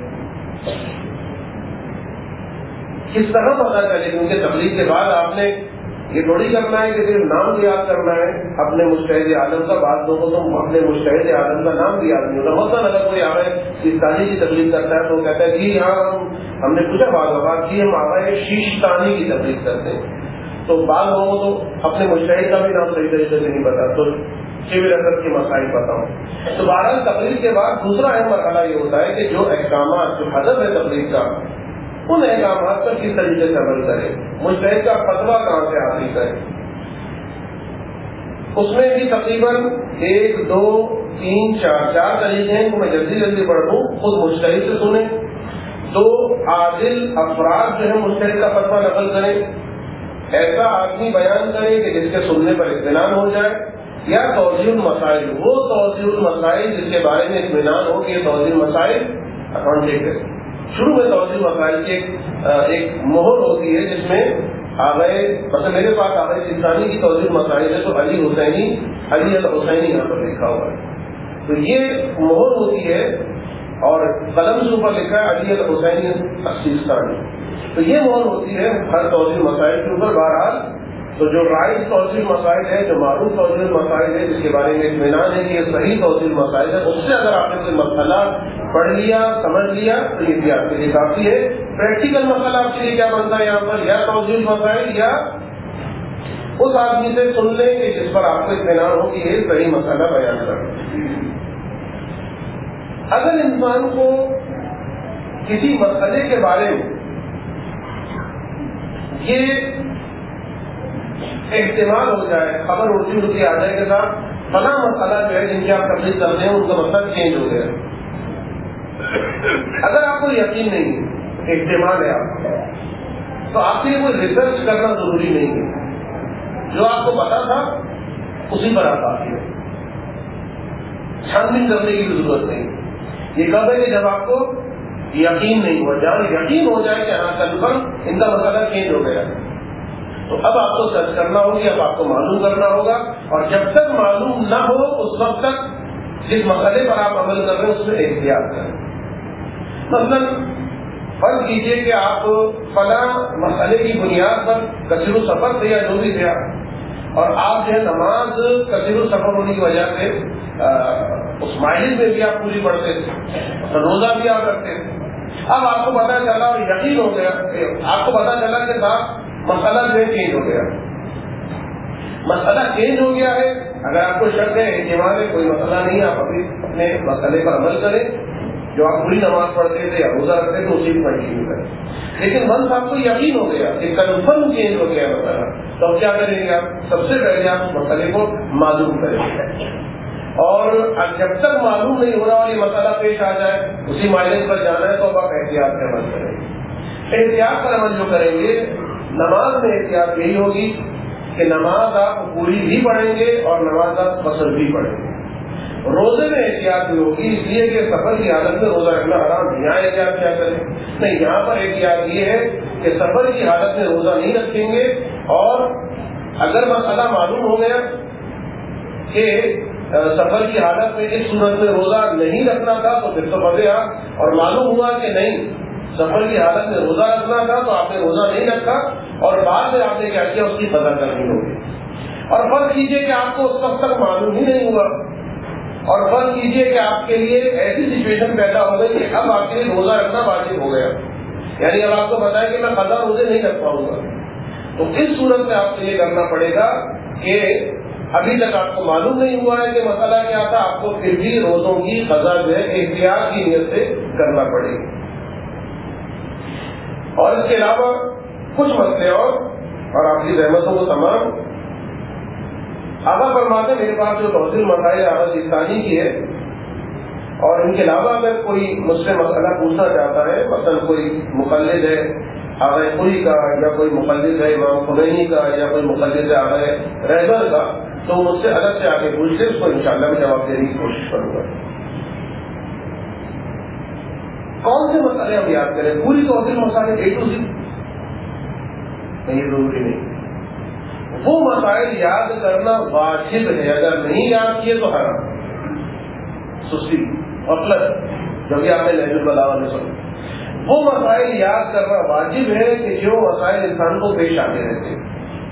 کس طرح پتا چلے، کیونکہ تقلید کے بعد آپ نے یہ تھوڑی کرنا ہے کہ صرف نام یاد کرنا ہے اپنے مجتہد عالم کا۔ بعض لوگوں کو اپنے مجتہد عالم کا نام بھی یاد نہیں ہوتا۔ مثلاً اگر کوئی آئے سیستانی کی تقلید کرتا ہے تو وہ کہتا ہے جی ہاں ہم ہم نے پوچھا بعض اوقات کی ہم آئے شیشتانی کی تقلید کرتے ہیں، تو بعض لوگوں کو تو اپنے مجتہد کا بھی نام صحیح طریقے سے نہیں پتا، تو شیور اثر کے مسائل پتا ہوں۔ تو بہرحال تقلید کے بعد دوسرا اہم مرحلہ یہ ہوتا ہے کہ جو احکامات، جو ہدف ہے تقلید کا، ان احکامات پر کس طریقے سے عمل کرے، مجتہد کا فتویٰ کہاں سے حاصل کرے۔ اس میں بھی تقریباً ایک دو تین چار چار طریقے ہیں، کو میں جلدی جلدی پڑھ دوں۔ خود مجتہد سے سنیں، دو عادل افراد جو ہے مجتہد کا فتویٰ نقل کریں، ایسا آدمی بیان کرے کہ جس کے سننے پر اطمینان ہو جائے، یا توضیح المسائل، وہ توضیح المسائل جس کے بارے میں اطمینان ہو کہ یہ توضیح المسائل اکاؤنٹیڈ ہے۔ شروع میں توضیح مسائل کی ایک مہر ہوتی ہے جس میں آگئے، مثلا میرے پاس آگئے سیستانی کی توضیح مسائل ہے تو علی حسینی علی الحسینی یہاں پر لکھا ہوا ہے، تو یہ مہر ہوتی ہے، اور قلم سے اوپر لکھا ہے علی الحسینی سیستانی، تو یہ مہر ہوتی ہے ہر توضیح مسائل کے اوپر۔ بہرحال تو جو رائج توضیح مسائل ہے، جو معروف توضیح مسائل ہے، جس کے بارے میں اطمینان ہے کہ یہ صحیح توضیح مسائل ہے، اس سے اگر آپ نے کوئی مسئلہ پڑھ لیا، سمجھ لیا تو یہ بھی آپ کے لیے کافی ہے۔ پریکٹیکل مسئلہ آپ کے لیے کیا بنتا ہے یہاں پر، یا توضیح مسائل یا اس آدمی سے سن لیں کہ جس پر آپ کو اطمینان ہو کہ یہ صحیح مسئلہ بیان کر۔ اگر انسان کو کسی مسئلے کے بارے میں یہ احتمال ہو جائے، خبر اڑتی اڑتی آ جائے کہ صاحب فلاں مسئلہ جو ہے جن کی آپ تبلیغ کرتے ہیں ان کا مسئلہ چینج ہو گیا، اگر آپ کو یقین نہیں ہے، احتمال ہے آپ کو، تو آپ کے لیے کوئی ریسرچ کرنا ضروری نہیں ہے، جو آپ کو پتا تھا اسی پر آپ آتی ہے، چھان بین کرنے کی ضرورت نہیں۔ یہ کب ہے کہ جب آپ کو یقین نہیں ہوا، جب یقین ہو جائے کہ ہاں کنفرم ان کا مسئلہ چینج ہو گیا، تو اب آپ کو سرچ کرنا ہوگی، اب آپ کو معلوم کرنا ہوگا، اور جب تک معلوم نہ ہو اس وقت تک جس مسئلے پر آپ عمل کر رہے ہیں اس میں احتیاط کریں۔ مثلاً فرض کیجیے کہ آپ فلاں مسئلے کی بنیاد پر کثیر السفر تھے یا جو بھی تھے، اور آپ جو ہے نماز کثیر السفر ہونے کی وجہ سے اس مائلج میں بھی آپ پوری پڑھتے تھے، روزہ بھی آپ رکھتے تھے، اب آپ کو پتا چلا اور یقین ہو گیا، آپ کو پتا چلا کہ صاحب مسئلہ جو ہے چینج ہو گیا، مسئلہ چینج ہو گیا ہے، اگر آپ کو شک ہے احتمال ہے، کوئی مسئلہ نہیں ہے، آپ ابھی اپنے مسئلے پر عمل کریں، جو آپ پوری نماز پڑھتے تھے یا روزہ رکھتے تھے اسی کو کنٹینیو کریں۔ لیکن ونس آپ کو یقین ہو گیا کہ کنفرم چینج ہو گیا مسئلہ، تو اب کیا کریں گے آپ؟ سب سے پہلے آپ اس مسئلے کو معلوم کریں گے، اور جب تک معلوم نہیں ہو رہا اور یہ مسئلہ پیش آ جائے اسی مائلج پر جانا ہے تو اب آپ احتیاط کا عمل کریں گے۔ احتیاط کا عمل جو کریں گے، نماز میں احتیاط یہی ہوگی کہ نماز آپ پوری بھی پڑھیں گے اور نماز آپ قصر بھی پڑھیں گے۔ روزے میں احتیاط بھی ہوگی، اس لیے کہ سفر کی حالت میں روزہ رکھنا حرام ہے، یہاں احتیاط کیا کریں؟ نہیں، یہاں پر احتیاط یہ ہے کہ سفر کی حالت میں روزہ نہیں رکھیں گے، اور اگر مسئلہ معلوم ہو گیا کہ سفر کی حالت میں اس صورت میں روزہ نہیں رکھنا تھا تو پھر تو بدے آپ، اور معلوم ہوا کہ نہیں سفر کی حالت میں روزہ رکھنا تھا تو آپ نے روزہ نہیں رکھا اور بعد میں آپ نے کیا کیا اس کی قضا کرنی ہوگی۔ اور فرض کیجئے کہ آپ کو اس وقت تک معلوم ہی نہیں ہوا، اور فرض کیجئے کہ آپ کے لیے ایسی سچویشن پیدا ہو گئی کہ اب آپ کے لیے روزہ رکھنا واجب ہو گیا، یعنی اب آپ کو بتایا کہ میں قضا روزے نہیں رکھ پاؤں گا، تو اس صورت میں آپ کو یہ کرنا پڑے گا کہ ابھی تک آپ کو معلوم نہیں ہوا ہے کہ مسئلہ کیا تھا، آپ کو پھر بھی روزوں کی قضا جو ہے احتیاط کی نیت سے کرنا پڑے گی۔ اور اس کے علاوہ کچھ مسئلے اور اور آپ کی رحمتوں کو تمام آگاہ فرماتے ہیں، میرے پاس جو توضیح مسائل آغاز ثانی کی ہے، اور ان کے علاوہ اگر کوئی مجھ سے مسئلہ پوچھنا چاہتا ہے، مثلا کوئی مقلد ہے آغا خوری کا، یا کوئی مقلد ہے امام خمینی کا، یا کوئی مقلد ہے آغا رہبر کا، تو مجھ سے الگ سے آگے پوچھ لے، اس کو انشاءاللہ میں جواب دینے کی کوشش کروں گا۔ کون سے مسئلے ہم یاد کریں؟ پوری توضیح مسائل اے ٹو سی نہیں، ضروری نہیں۔ وہ مسائل یاد کرنا واجب ہے، اگر نہیں یاد کیے تو حرام، سستی، غفلت، جو کہ آپ نے لہج البلاغہ میں سنا۔ وہ مسائل یاد کرنا واجب ہے کہ جو مسائل انسان کو پیش آتے رہتے ہیں۔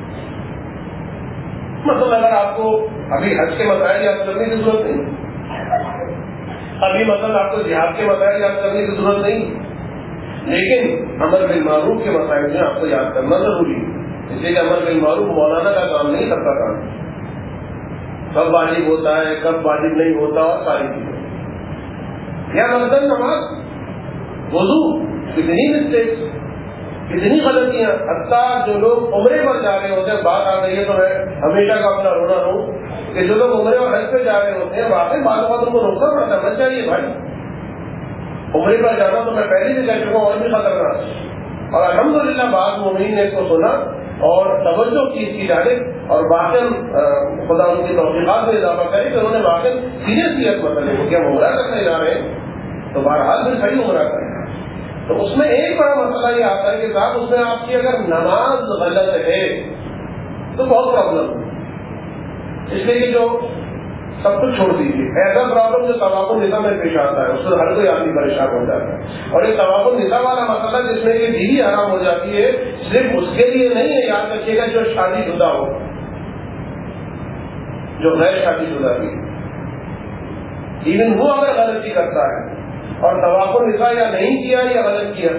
مطلب اگر آپ کو ابھی حج کے مسائل یاد کرنے کی ضرورت نہیں، ابھی مطلب آپ کو جہاد کے مسائل یاد کرنے کی ضرورت نہیں، لیکن امر بالمعروف کے مسائل میں آپ کو یاد کرنا ضروری ہے، اس لیے کہ امر بالمعروف مولانا کا کام نہیں، سب کا کام، کب واجب ہوتا ہے کب واجب نہیں ہوتا اور ساری چیزیں۔ یا مثلاً نماز، وضو، کتنی مسٹیکس، کتنی غلطیاں، حتیٰ جو لوگ عمرے پر جا رہے ہوتے ہیں، بات آ گئی ہے تو میں ہمیشہ کا اپنا رونا رہوں کہ جو لوگ عمرے اور حج پہ جا رہے ہوتے ہیں واقعی بعض اوقات ان کو روکنا پڑتا ہے، مت چاہیے بھائی، عمرے پر جانا تو میں پہلے بھی کہہ چکا ہوں اور بھی خطرناک، اور الحمدللہ بعض مومنین نے اس کو سنا اور توجہ کی اس کی جانب، اور واقعی خدا ان کی توفیقات میں اضافہ کرے کہ انہوں نے واقعی سیریس لیا اس مسئلے کو کہ ہم عمرہ کرنے جا رہے ہیں تو بہرحال پھر صحیح عمرہ کریں۔ تو اس میں ایک بڑا مسئلہ یہ آتا ہے کہ صاحب اس میں آپ کی اگر نماز غلط ہے تو بہت پرابلم ہے، اس لیے کہ جو سب کچھ چھوڑ دیجیے، ایسا پرابلم جو طواف النساء میں پیش آتا ہے اس سے ہر کوئی آدمی پریشان ہو جاتا ہے، اور یہ طواف النساء والا مسئلہ جس میں یہ بیوی حرام ہو جاتی ہے صرف اس کے لیے نہیں ہے، یاد رکھیے گا جو شادی شدہ ہو، جو غیر شادی شدہ بھی، ایون وہ اگر غلطی کرتا ہے اور طواف النساء یا نہیں کیا یا غلط کیا،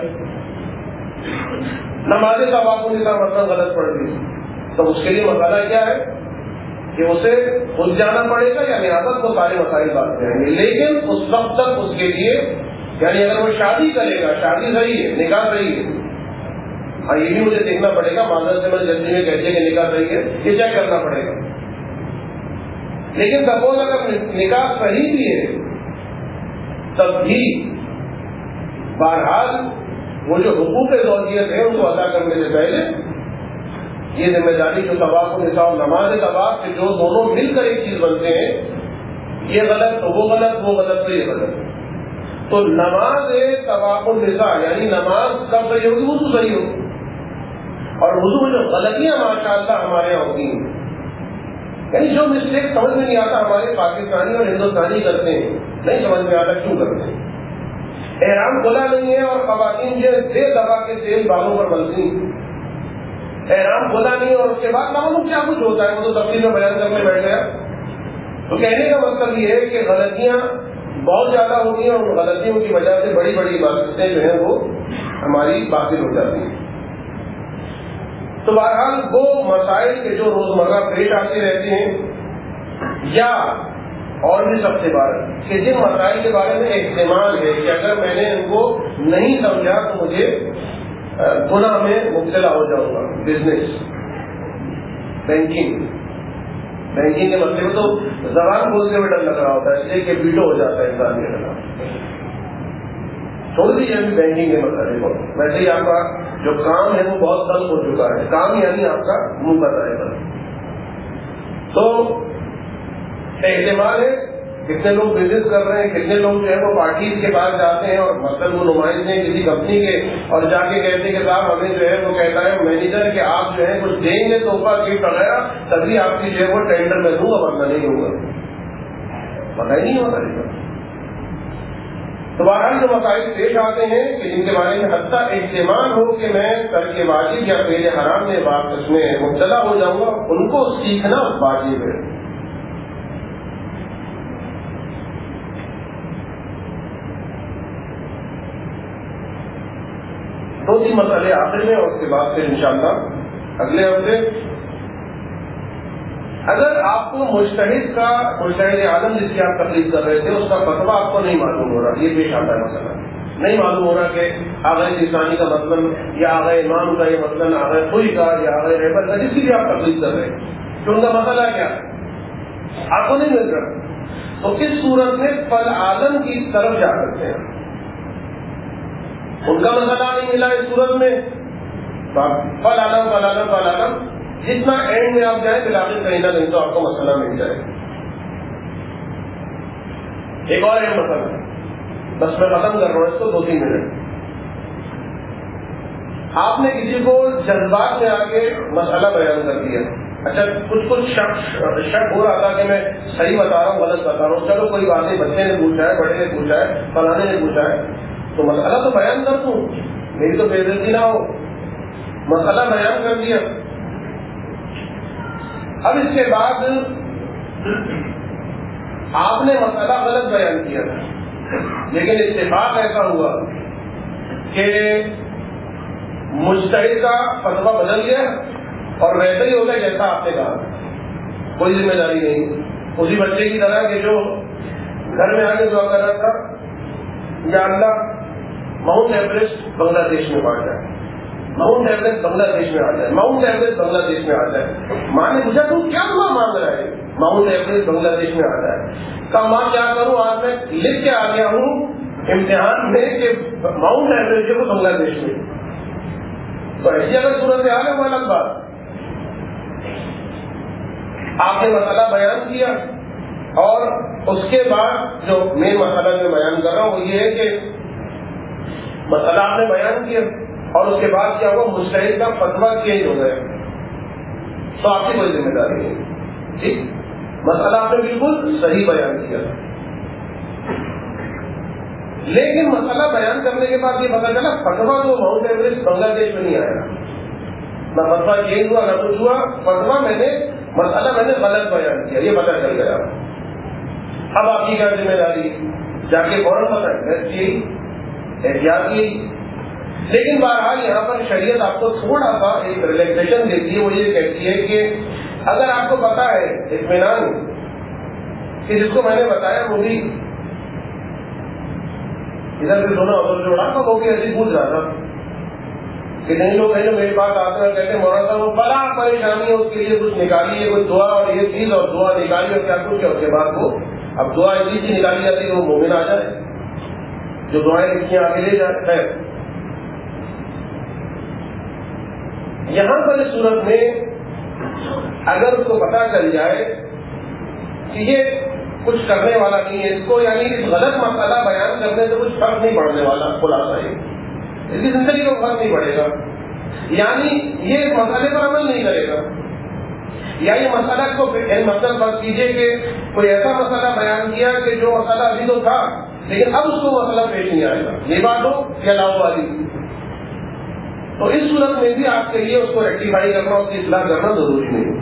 نماز طواف النساء مثلا غلط پڑ گئی، تو اس کے لیے مسئلہ کیا ہے کہ اسے خود جانا پڑے گا یا نیابت کو سارے مسائل بات کریں گے، لیکن اس وقت تک اس کے لیے، یعنی اگر وہ شادی کرے گا، شادی صحیح ہے، نکاح صحیح ہے، ہاں یہ بھی مجھے دیکھنا پڑے گا، معذرت سے میں جلدی میں کہتے ہیں کہ نکاح صحیح ہے، یہ چیک کرنا پڑے گا، لیکن سپوز اگر نکاح صحیح بھی ہے تب بھی بہرحال وہ جو حقوق زوجیت ہے ان کو ادا کرنے سے پہلے یہ ذمہ داری جو طواف النساء اور نماز طواف کے جو دونوں مل کر ایک چیز بنتے ہیں، یہ غلط تو وہ غلط، وہ غلط تو یہ غلط، تو نماز طواف النساء یعنی نماز کب صحیح ہوگی؟ وضو صحیح ہو، اور وضو میں جو غلطیاں ماشاء اللہ ہمارے یہاں ہوتی ہیں، یعنی جو مسٹیک سمجھ میں نہیں آتا ہمارے پاکستانی اور ہندوستانی کرتے ہیں، نہیں سمجھ میں آتا کیوں کرتے ہیں۔ احرام کھولا نہیں ہے اور خواتین جو دیر دبا کے تیل بالوں پر بنتی ہیں، احرام کھولا نہیں اور اس کے بعد معلوم کیا کچھ ہوتا ہے، وہ تو تفصیل میں بیان کرنے بیٹھ گیا۔ تو کہنے کا مطلب یہ ہے کہ غلطیاں بہت زیادہ ہوتی ہیں اور غلطیوں کی وجہ سے بڑی بڑی عبادتیں جو ہیں وہ ہماری باطل ہو جاتی ہیں۔ تو بہرحال وہ مسائل کے جو روزمرہ پیش آتے رہتے ہیں، یا اور بھی سب سے بار کہ جن مسائل کے بارے میں احتمال ہے کہ اگر میں نے ان کو نہیں سمجھا تو مجھے گناہ میں مبتلا ہو جاؤں گا. بزنس، بینکنگ بینکنگ کے مسئلے میں تو زبان بولتے ہوئے ڈر لگ رہا ہوتا ہے، اس لیے کہ ویٹو ہو جاتا ہے انسان کے خلاف. چھوڑ دیجیے ابھی بینکنگ کے مسئلے کو، ویسے ہی آپ کا جو کام ہے وہ بہت تنگ ہو چکا ہے، کام یعنی آپ کا منہ کر رہے گا. تو احتمال ہے کتنے لوگ بزنس کر رہے ہیں، کتنے لوگ جو ہے وہ پارٹیز کے پاس جاتے ہیں اور مثلاً وہ نمائندے ہیں کسی کمپنی کے، اور جا کے کہتے ہیں کہ صاحب ہمیں جو ہے وہ کہتا ہے مینیجر کہ آپ جو ہے کچھ دیں گے تحفہ گفٹ وغیرہ تبھی آپ کی جو ہے وہ ٹینڈر میں دوں گا، ورنہ نہیں ہوگا. پتہ ہی نہیں ہوتا. تو بہرحال جو مسائل پیش آتے ہیں کہ جن کے بارے میں حتیٰ احتمال ہو کہ میں ترک واجب یا فعل حرام میں اس میں مبتلا ہو جاؤں گا، ان کو سیکھنا واجب ہے. دو تین مسئلے آخر میں اور اس کے بعد پھر انشاءاللہ اگلے ہفتے. اگر آپ کو مجتہد کا مجتہد عالم جس کی آپ تقلید کر رہے تھے اس کا فتویٰ آپ کو نہیں معلوم ہو رہا، یہ پیش آتا ہے مسئلہ. نہیں معلوم ہو رہا کہ آغا لسانی کا مطلب یا آغا امام کا یہ مطلب آغا خوئی کا یا آغا رہبر کا، جس کی بھی آپ تقلید کر رہے ہیں تو ان کا مسئلہ کیا آپ کو نہیں مل رہا، تو اس صورت میں فل عالم کی طرف جا سکتے ہیں. ان کا مسئلہ نہیں ملا اس صورت میں، فل عالم فل عالم فل عالم جتنا اینڈ میں آپ جائیں بلاخر کہیں نہ کہیں تو آپ کو مسئلہ مل جائے. ایک اور اہم مسئلہ بس میں ختم کر رہا ہوں اس کو دو تین منٹ. آپ نے کسی کو جذبات میں آ کے مسئلہ بیان کر دیا، اچھا کچھ کچھ شک شک ہو رہا تھا کہ میں صحیح بتا رہا ہوں غلط بتا رہا ہوں، چلو کوئی بات نہیں، بچے نے پوچھا ہے، بڑے نے پوچھا ہے، فلانے نے پوچھا ہے، تو مسئلہ تو بیان کر دوں، میری تو بے عزتی نہ ہو. مسئلہ بیان کر دیا. اب اس کے بعد آپ نے مسئلہ غلط بیان کیا تھا، لیکن اتفاق ایسا ہوا کہ مجتہد کا فتویٰ بدل گیا اور ویسے ہی ہو گیا جیسا آپ نے کہا. کوئی ذمہ داری نہیں. اسی بچے کی طرح کہ جو گھر میں آ کے دعا کر رہا تھا یا اللہ ماؤنٹ ایوریسٹ بنگلہ دیش میں پڑ جائے، ماؤنٹ ایوریسٹ بنگلہ دیش میں آ جائے، ماؤنٹ ایوریسٹ بنگلہ دیش میں آ جائے. ماں نے پوچھا تو کیا دعا مانگ رہا ہے؟ ماؤنٹ ایوریسٹ بنگلہ دیش میں آ جائے. کہا ماں کیا کروں، آج میں لکھ کے آ گیا ہوں امتحان میں کہ ماؤنٹ ایوریسٹ جو بنگلہ دیش میں. تو ایسی اگر صورت حال ہے وہ الگ بات. آپ نے مسئلہ بیان کیا اور اس کے بعد جو میں مسئلہ جو بیان کر رہا ہوں وہ یہ ہے کہ مسئلہ آپ نے بیان کیا اور اس کے بعد کیا ہوا مجتہد کا فتویٰ چینج ہو گیا، تو آپ کی کوئی ذمہ داری نہیں. ٹھیک، مسئلہ آپ نے بالکل صحیح بیان کیا، لیکن مسئلہ بیان کرنے کے بعد یہ پتا چلا فتویٰ تو ماؤنٹ ایوریسٹ بنگلہ دیش میں نہیں آیا. نہ فتویٰ چینج ہوا نہ کچھ ہوا، فتویٰ میں نے مسئلہ میں نے غلط بیان کیا، یہ پتا چل گیا. اب آپ کی کیا ذمہ داری؟ جا کے فوراً پتہ کی احتیاط کی. لیکن بہرحال یہاں پر شریعت آپ کو تھوڑا سا ایک ریلیکسیشن دیتی ہے، وہ یہ کہتی ہے کہ اگر آپ کو پتا ہے اطمینان کہ جس کو میں نے بتایا وہ بھی ادھر سے دونوں ادھر سے اڑا وہ بھی ایسی پوچھ رہا تھا کہ نہیں لوگ ہیں جو میرے پاس آتے ہیں کہتے ہیں مولانا صاحب وہ بڑا پریشانی ہے اس کے لیے کچھ نکالیے، کوئی دعا اور یہ چیز اور دعا نکالی اور کیا کچھ ہے. اس کے بعد وہ اب دعا ایسی چیز نکالی جاتی ہے کہ وہ مومن آ جائے، جو دعائیں لکھی آگے لے جائے. یہاں پر اس صورت میں اگر اس کو پتا چل جائے کہ یہ کچھ کرنے والا نہیں ہے، اس کو یعنی اس غلط مسئلہ بیان کرنے سے کچھ فرق نہیں پڑنے والا، خلاصہ یہ اس کی زندگی کو فرق نہیں پڑے گا، یعنی یہ اس مسئلے پر عمل نہیں کرے گا، یا یہ مسئلہ کو مطلب فرض کیجیے کہ کوئی ایسا مسئلہ بیان کیا کہ جو مسئلہ ابھی تو تھا لیکن اب اس کو مسئلہ پیش نہیں آئے گا، یہ بات ہو یا لاؤ والی. تو اس صورت میں بھی آپ کے لیے اس کو ریکٹیفائی کرنا، اس کی اصلاح کرنا ضروری نہیں.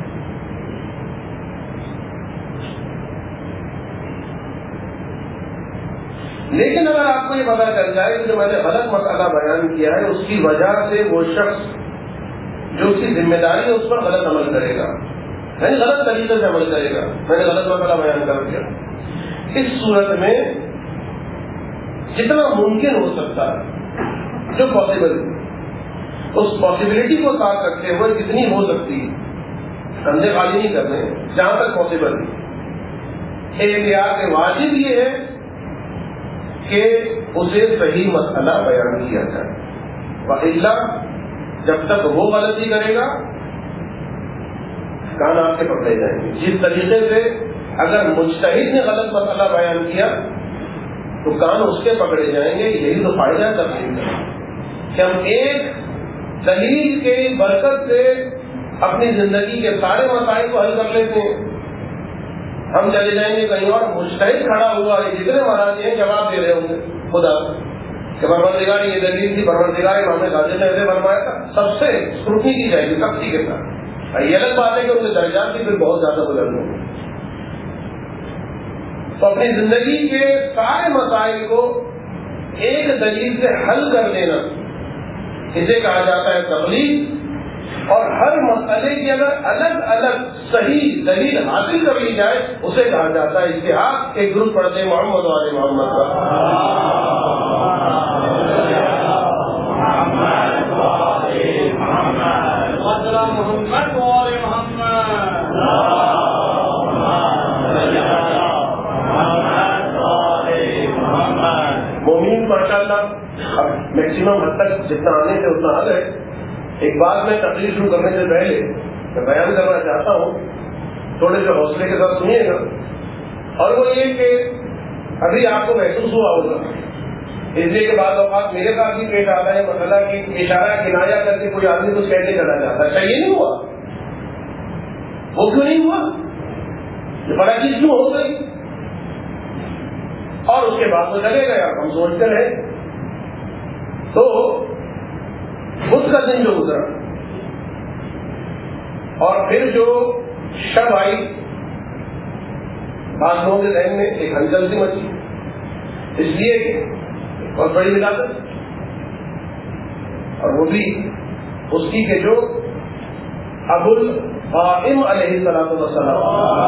لیکن اگر آپ کو یہ پتا چل جائے کہ جو میں نے غلط مسئلہ بیان کیا ہے اس کی وجہ سے وہ شخص جو اس کی ذمہ داری ہے اس پر غلط عمل کرے گا، یعنی غلط طریقے سے عمل کرے گا. میں نے غلط مسئلہ بیان کر دیا. اس صورت میں جتنا ممکن ہو سکتا ہے، جو پاسبل، اس پاسبلٹی کو ساتھ رکھتے ہوئے جتنی ہو سکتی ہے کندھے خالی نہیں کرنے، جہاں تک پاسبل. احتیاط واجب یہ ہے کہ اسے صحیح مسئلہ بیان کیا جائے، وإلا جب تک وہ غلطی کرے گا کان آپ کے پکڑے جائیں گے. جس طریقے سے اگر مجتہد نے غلط مسئلہ بیان کیا تو کان اس کے پکڑے جائیں گے. یہی تو فائدہ ہے تفسیر کا کہ ہم ایک دلیل کے برکت سے اپنی زندگی کے سارے مسائل کو حل کر لیتے ہیں. ہم چلے جائیں گے کہیں اور، مجتہد کھڑا ہوا ہے، جتنے مہاراج ہیں جواب دے رہے ہوں گے خدا کہ پروردگار یہ دلیل تھی، پروردگار امام غازی نے ایسے فرمایا تھا. سب سے اسکروٹنی کی جائے گی سختی کے ساتھ. یہ الگ بات ہے کہ ان کے درجات بھی پھر بہت زیادہ بلند ہوں گے. تو اپنی زندگی کے سارے مسائل کو ایک دلیل سے حل کر دینا، اسے کہا جاتا ہے تبلیغ. اور ہر مسئلے کی اگر الگ الگ صحیح دلیل حاصل کر لی جائے اسے کہا جاتا ہے اجتہاد. ایک درود پڑھتے ہیں محمد والے محمد مومین ماشاء اللہ میکسیمم حد تک جتنا آنے سے اتنا آ گئے. ایک بات میں تقریر شروع کرنے سے پہلے میں بیان کرنا چاہتا ہوں، تھوڑے سے حوصلے کے ساتھ سنیے گا. اور وہ یہ کہ ابھی آپ کو محسوس ہوا ہوگا، اس لیے کہ بعض اوقات میرے ساتھ بھی پیش آتا ہے مسئلہ کی اشارہ کنایا کر کے کوئی آدمی کچھ کہنے چلا جاتا ہے. اچھا یہ نہیں ہوا، وہ کیوں نہیں ہوا، یہ بڑا چیز کیوں ہو گئی، اور اس کے بعد وہ چلے گئے. ہم سوچتے رہے. تو بدھ کا دن جو گزرا اور پھر جو شب آئی، بعض لوگوں کے ذہن میں ایک ہلچل سی مچی، اس لیے کہ بہت بڑی ولادت، اور وہ بھی اس کی کہ جو ابو القاسم علیہ الصلوۃ والسلام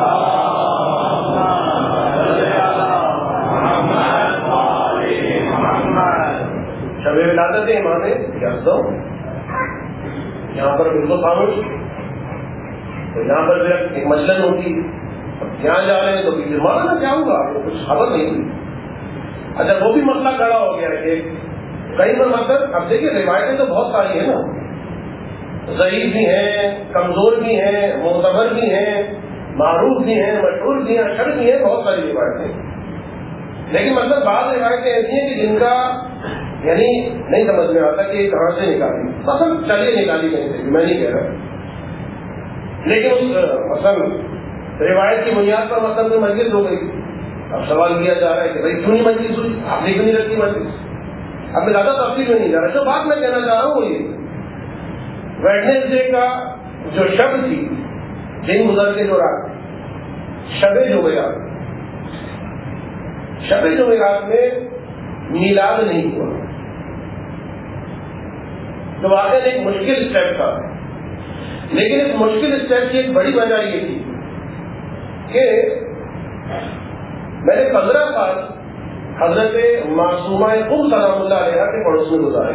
شب ولادت امام یزدان. یہاں پر بالکل خاموش، تو یہاں پر ایک مجلس ہوتی، یہاں جا رہے ہیں تو پیچھے مولانا کیا ہوگا، کچھ خبر نہیں ہوئی. اچھا وہ بھی مسئلہ کھڑا ہو گیا کہ کئی پر مطلب اب دیکھیے روایتیں تو بہت ساری ہیں نا، ضعیف بھی ہیں، کمزور بھی ہیں، معتبر بھی ہیں، معروف بھی ہیں، مشہور بھی ہیں، اشر بھی ہیں، بہت ساری روایتیں. لیکن مطلب بعض روایتیں ایسی ہیں کہ جن کا یعنی نہیں سمجھ میں آتا کہ کہاں سے نکالی، مثلا چلیے نکالی کہیں سے، میں نہیں کہہ رہا. لیکن اس مثلا روایت کی بنیاد پر مثلا میں مجلس ہو گئی. اب سوال کیا جا رہا ہے کہ بھائی کیوں نہیں مجلس ہوئی، آپ نے کیوں نہیں رکھی مجلس. اب میں زیادہ تفصیل میں نہیں جا رہا. جو بات میں کہنا چاہ رہا ہوں وہ یہ ویڈنسڈے کا جو شب تھی، دن گزر کے جو رات، شب جمعرات، شب جمعرات میں میلاد نہیں ہوا، جو واقعی ایک مشکل اسٹیپ تھا. لیکن اس مشکل اسٹیپ کی ایک بڑی وجہ یہ تھی کہ میں نے پندرہ سال حضرت معصومہ ام سلام اللہ علیہ کے پڑوس میں گزارے.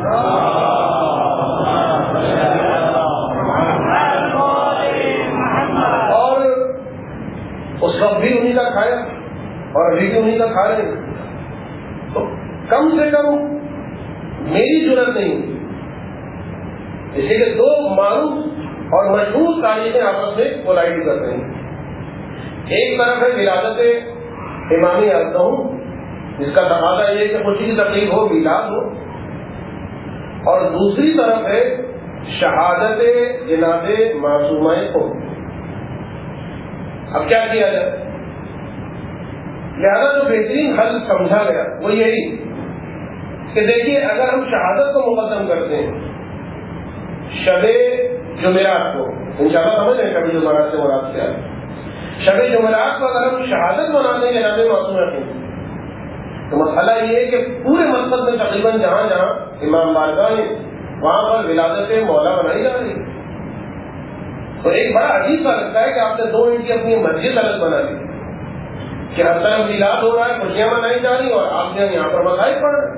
اور اس وقت بھی انہیں کا کھایا اور ابھی بھی انہیں کا کھا رہے ہیں. تو کم سے کم میری ضرورت نہیں ہوتی، اس لیے کہ دو معروف اور مشہور تاریخیں آپس میں کولائڈ کر رہے ہیں. ایک طرف ہے ولادت امام یزدان، جس کا تقاضا یہ کہ خوشی کی تقریب ہو، میلاد ہو، اور دوسری طرف ہے شہادت جناب معصومہ ام. اب کیا کیا جائے؟ لہذا جو بہترین حل سمجھا گیا وہ یہی کہ دیکھیے اگر ہم شہادت کو مقدم کرتے ہیں شب جمعرات کو، انشاءاللہ سمجھ رہے ہیں شب جمعرات سے مراد کیا ہے. شب جمعرات کو اگر ہم شہادت مناتے ہیں جناب معصومہ ام، تو مسئلہ یہ ہے کہ پورے مسجد میں تقریباً جہاں جہاں امام بارگاہ ہیں وہاں پر ولادت مولا بنائی جا رہی ہے. تو ایک بڑا عجیب سا لگتا ہے کہ آپ نے دو منٹ کی اپنی مسجد الگ بنا دی کہ ہر طرف میلاد ہو رہا ہے, خوشیاں منائی جا رہی اور آپ نے یہاں پر مسائل پڑھ رہے.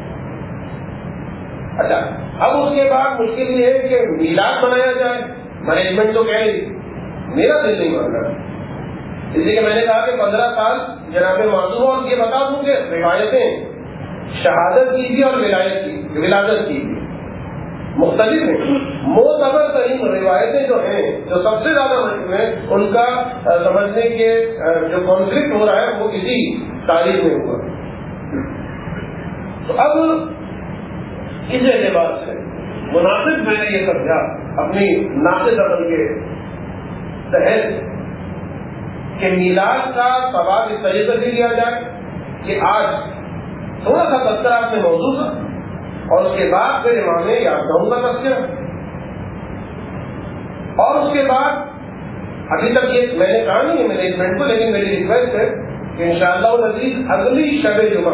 اچھا, اب اس کے بعد مشکل یہ ہے کہ میلاد منایا جائے. مینجمنٹ تو کہہ رہی, میرا دل نہیں مان رہا. اس لیے کہ میں نے کہا کہ پندرہ سال جناب معصوم, اور یہ بتا دوں کہ روایتیں شہادت کی بھی اور ولایت کی ولادت کی بھی مختلف ہیں. معتبر ترین روایتیں جو ہیں, جو سب سے زیادہ مشہور ہیں, ان کا سمجھنے کے جو کانفلکٹ ہو رہا ہے وہ اسی تاریخ میں ہوا. تو اب اس اعتبار سے مناسب میں نے یہ سمجھا اپنی ناقص عمل کے تحت کہ میلاد کا ثواب اس طریقے سے لیا جائے کہ آج تھوڑا سا تذکرہ آپ نے موضوع تھا اور اس کے بعد پھر امام یادگاروں کا تذکرہ, اور اس کے بعد ابھی تک یہ میں نے کہا نہیں ہے مینجمنٹ کو, لیکن میری ریکویسٹ ہے کہ انشاءاللہ العزیز اگلی شب جمعہ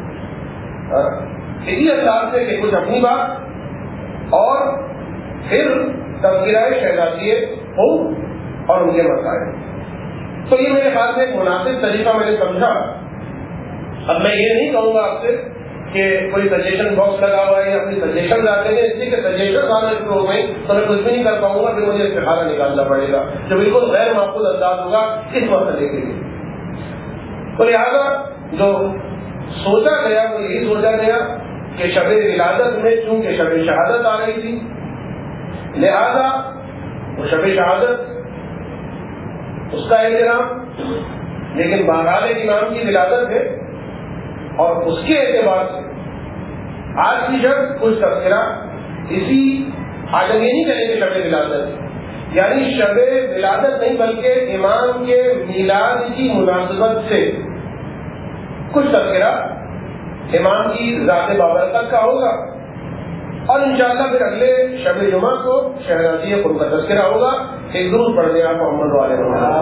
اسی انداز سے کہ کچھ اپنی بات اور پھر تذکرہ شہزادیے ہو اور ان کے مسائل. تو یہ میرے خیال میں ایک مناسب طریقہ میں نے سمجھا. اب میں یہ نہیں کہوں گا آپ سے کہ کوئی سجیشن باکس لگا ہوا ہے یا اپنی سجیشن آتے ہیں, اس لیے کہ سجیشن آنا شروع ہو گئی تو میں کچھ بھی نہیں کر پاؤں گا, پھر مجھے استخارہ نکالنا پڑے گا جو بالکل غیر معقول انداز ہوگا اس مسئلے کے لیے. تو لہٰذا جو سوچا گیا وہ یہی سوچا گیا کہ شب ولادت میں چونکہ شب شہادت آ رہی تھی, لہذا وہ شب شہادت اس کا احترام, لیکن بہرحال ایک امام کی ولادت ہے اور اس کے اعتبار سے آج کی جب کچھ تذکرہ اسی آج ہم یہ نہیں کہیں گے شب ولادت, یعنی شب ولادت نہیں بلکہ امام کے میلاد کی مناسبت سے کچھ تذکرہ امام کی ذات بابرکت کا ہوگا, اور انشاءاللہ پھر اگلے شب جمعہ کو شہزادی خود کا تذکرہ ہوگا. ایک درود پڑھ دیں آپ محمد والے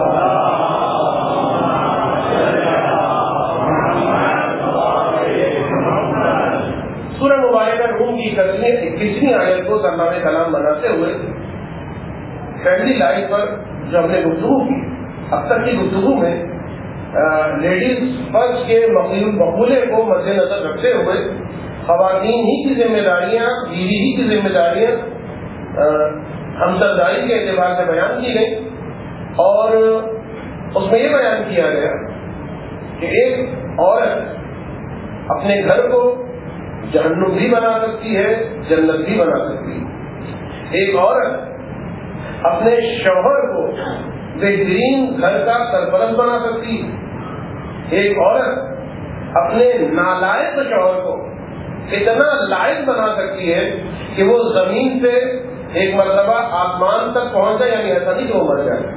سورہ مبارکہ روم کی اکیسویں آیت کو سرنام کلام بناتے ہوئے فیملی لائف پر جو ہم نے گفتگو کی, اب تک کی گفتگو میں لیڈیز فرض کے مقولے کو مد نظر رکھتے ہوئے خواتین ہی کی ذمہ داریاں, بیوی ہی کی ذمہ داریاں ہمسرداری کے اعتبار سے بیان کی گئی, اور اس میں یہ بیان کیا گیا کہ ایک عورت اپنے گھر کو جہنم بھی بنا سکتی ہے, جنت بھی بنا سکتی ہے. ایک عورت اپنے شوہر کو بہترین گھر کا سرپرست بنا سکتی ہے. ایک عورت اپنے نالائق شوہر کو اتنا لائق بنا سکتی ہے کہ وہ زمین سے ایک مرتبہ آسمان تک پہنچ جائے, یعنی ایسا نہیں کہ وہ مر جائے,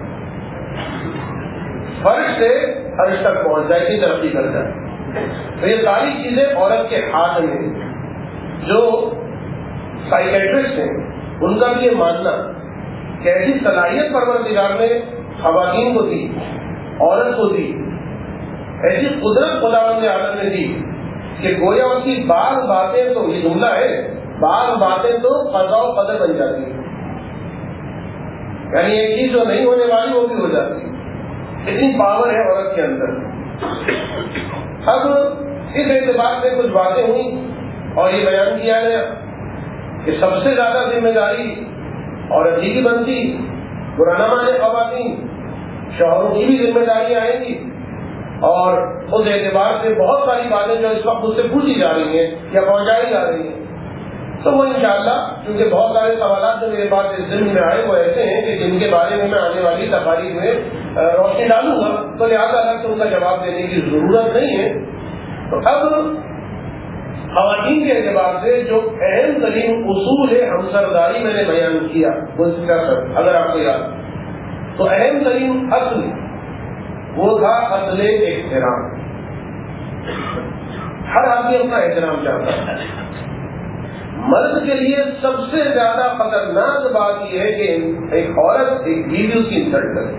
فرش سے عرش تک پہنچ جائے کی ترقی کر جائے. تو یہ ساری چیزیں عورت کے ہاتھ میں. جو سائیکیٹرسٹ ہیں ان کا بھی یہ ماننا کہ ایسی صلاحیت پروردگار نے خواتین کو دی, عورت کو دی, ایسی قدرت خداوند عالم نے دی کہ گویا ان کی بعض باتیں تو یہ جملہ ہے, بعض باتیں تو قضا و قدر بن جاتی ہیں, یعنی ایک چیز جو نہیں ہونے والی وہ بھی ہو جاتی ہے. اتنی پاور ہے عورت کے اندر. اب اس اعتبار سے کچھ باتیں ہوئی اور یہ بیان کیا گیا کہ سب سے زیادہ ذمہ داری عورت ہی کی بنتی, برا نہ مانے خواتین, شوہروں کی بھی ذمہ داری آئیں گی, اور اس اعتبار سے بہت ساری باتیں جو اس وقت مجھ سے پوچھی جا رہی ہیں یا پہنچائی جا رہی ہیں, تو وہ انشاءاللہ کیونکہ بہت سارے سوالات جو میرے پاس اس ذہن میں آئے وہ ایسے ہیں کہ جن کے بارے میں میں آنے والی تقاریر میں روشنی ڈالوں گا, تو لہٰذا الگ سے ان کا جواب دینے کی ضرورت نہیں ہے. تو اب خواتین کے اعتبار سے جو اہم ترین اصول ہے ہمسرداری میں نے بیان کیا, اگر آپ کو یاد, تو اہم ترین اصل وہ تھا اصل احترام. ہر آدمی اپنا احترام چاہتا ہے. مرد کے لیے سب سے زیادہ خطرناک بات یہ ہے کہ ایک عورت ایک بیوی اس کی انسلٹ کرے,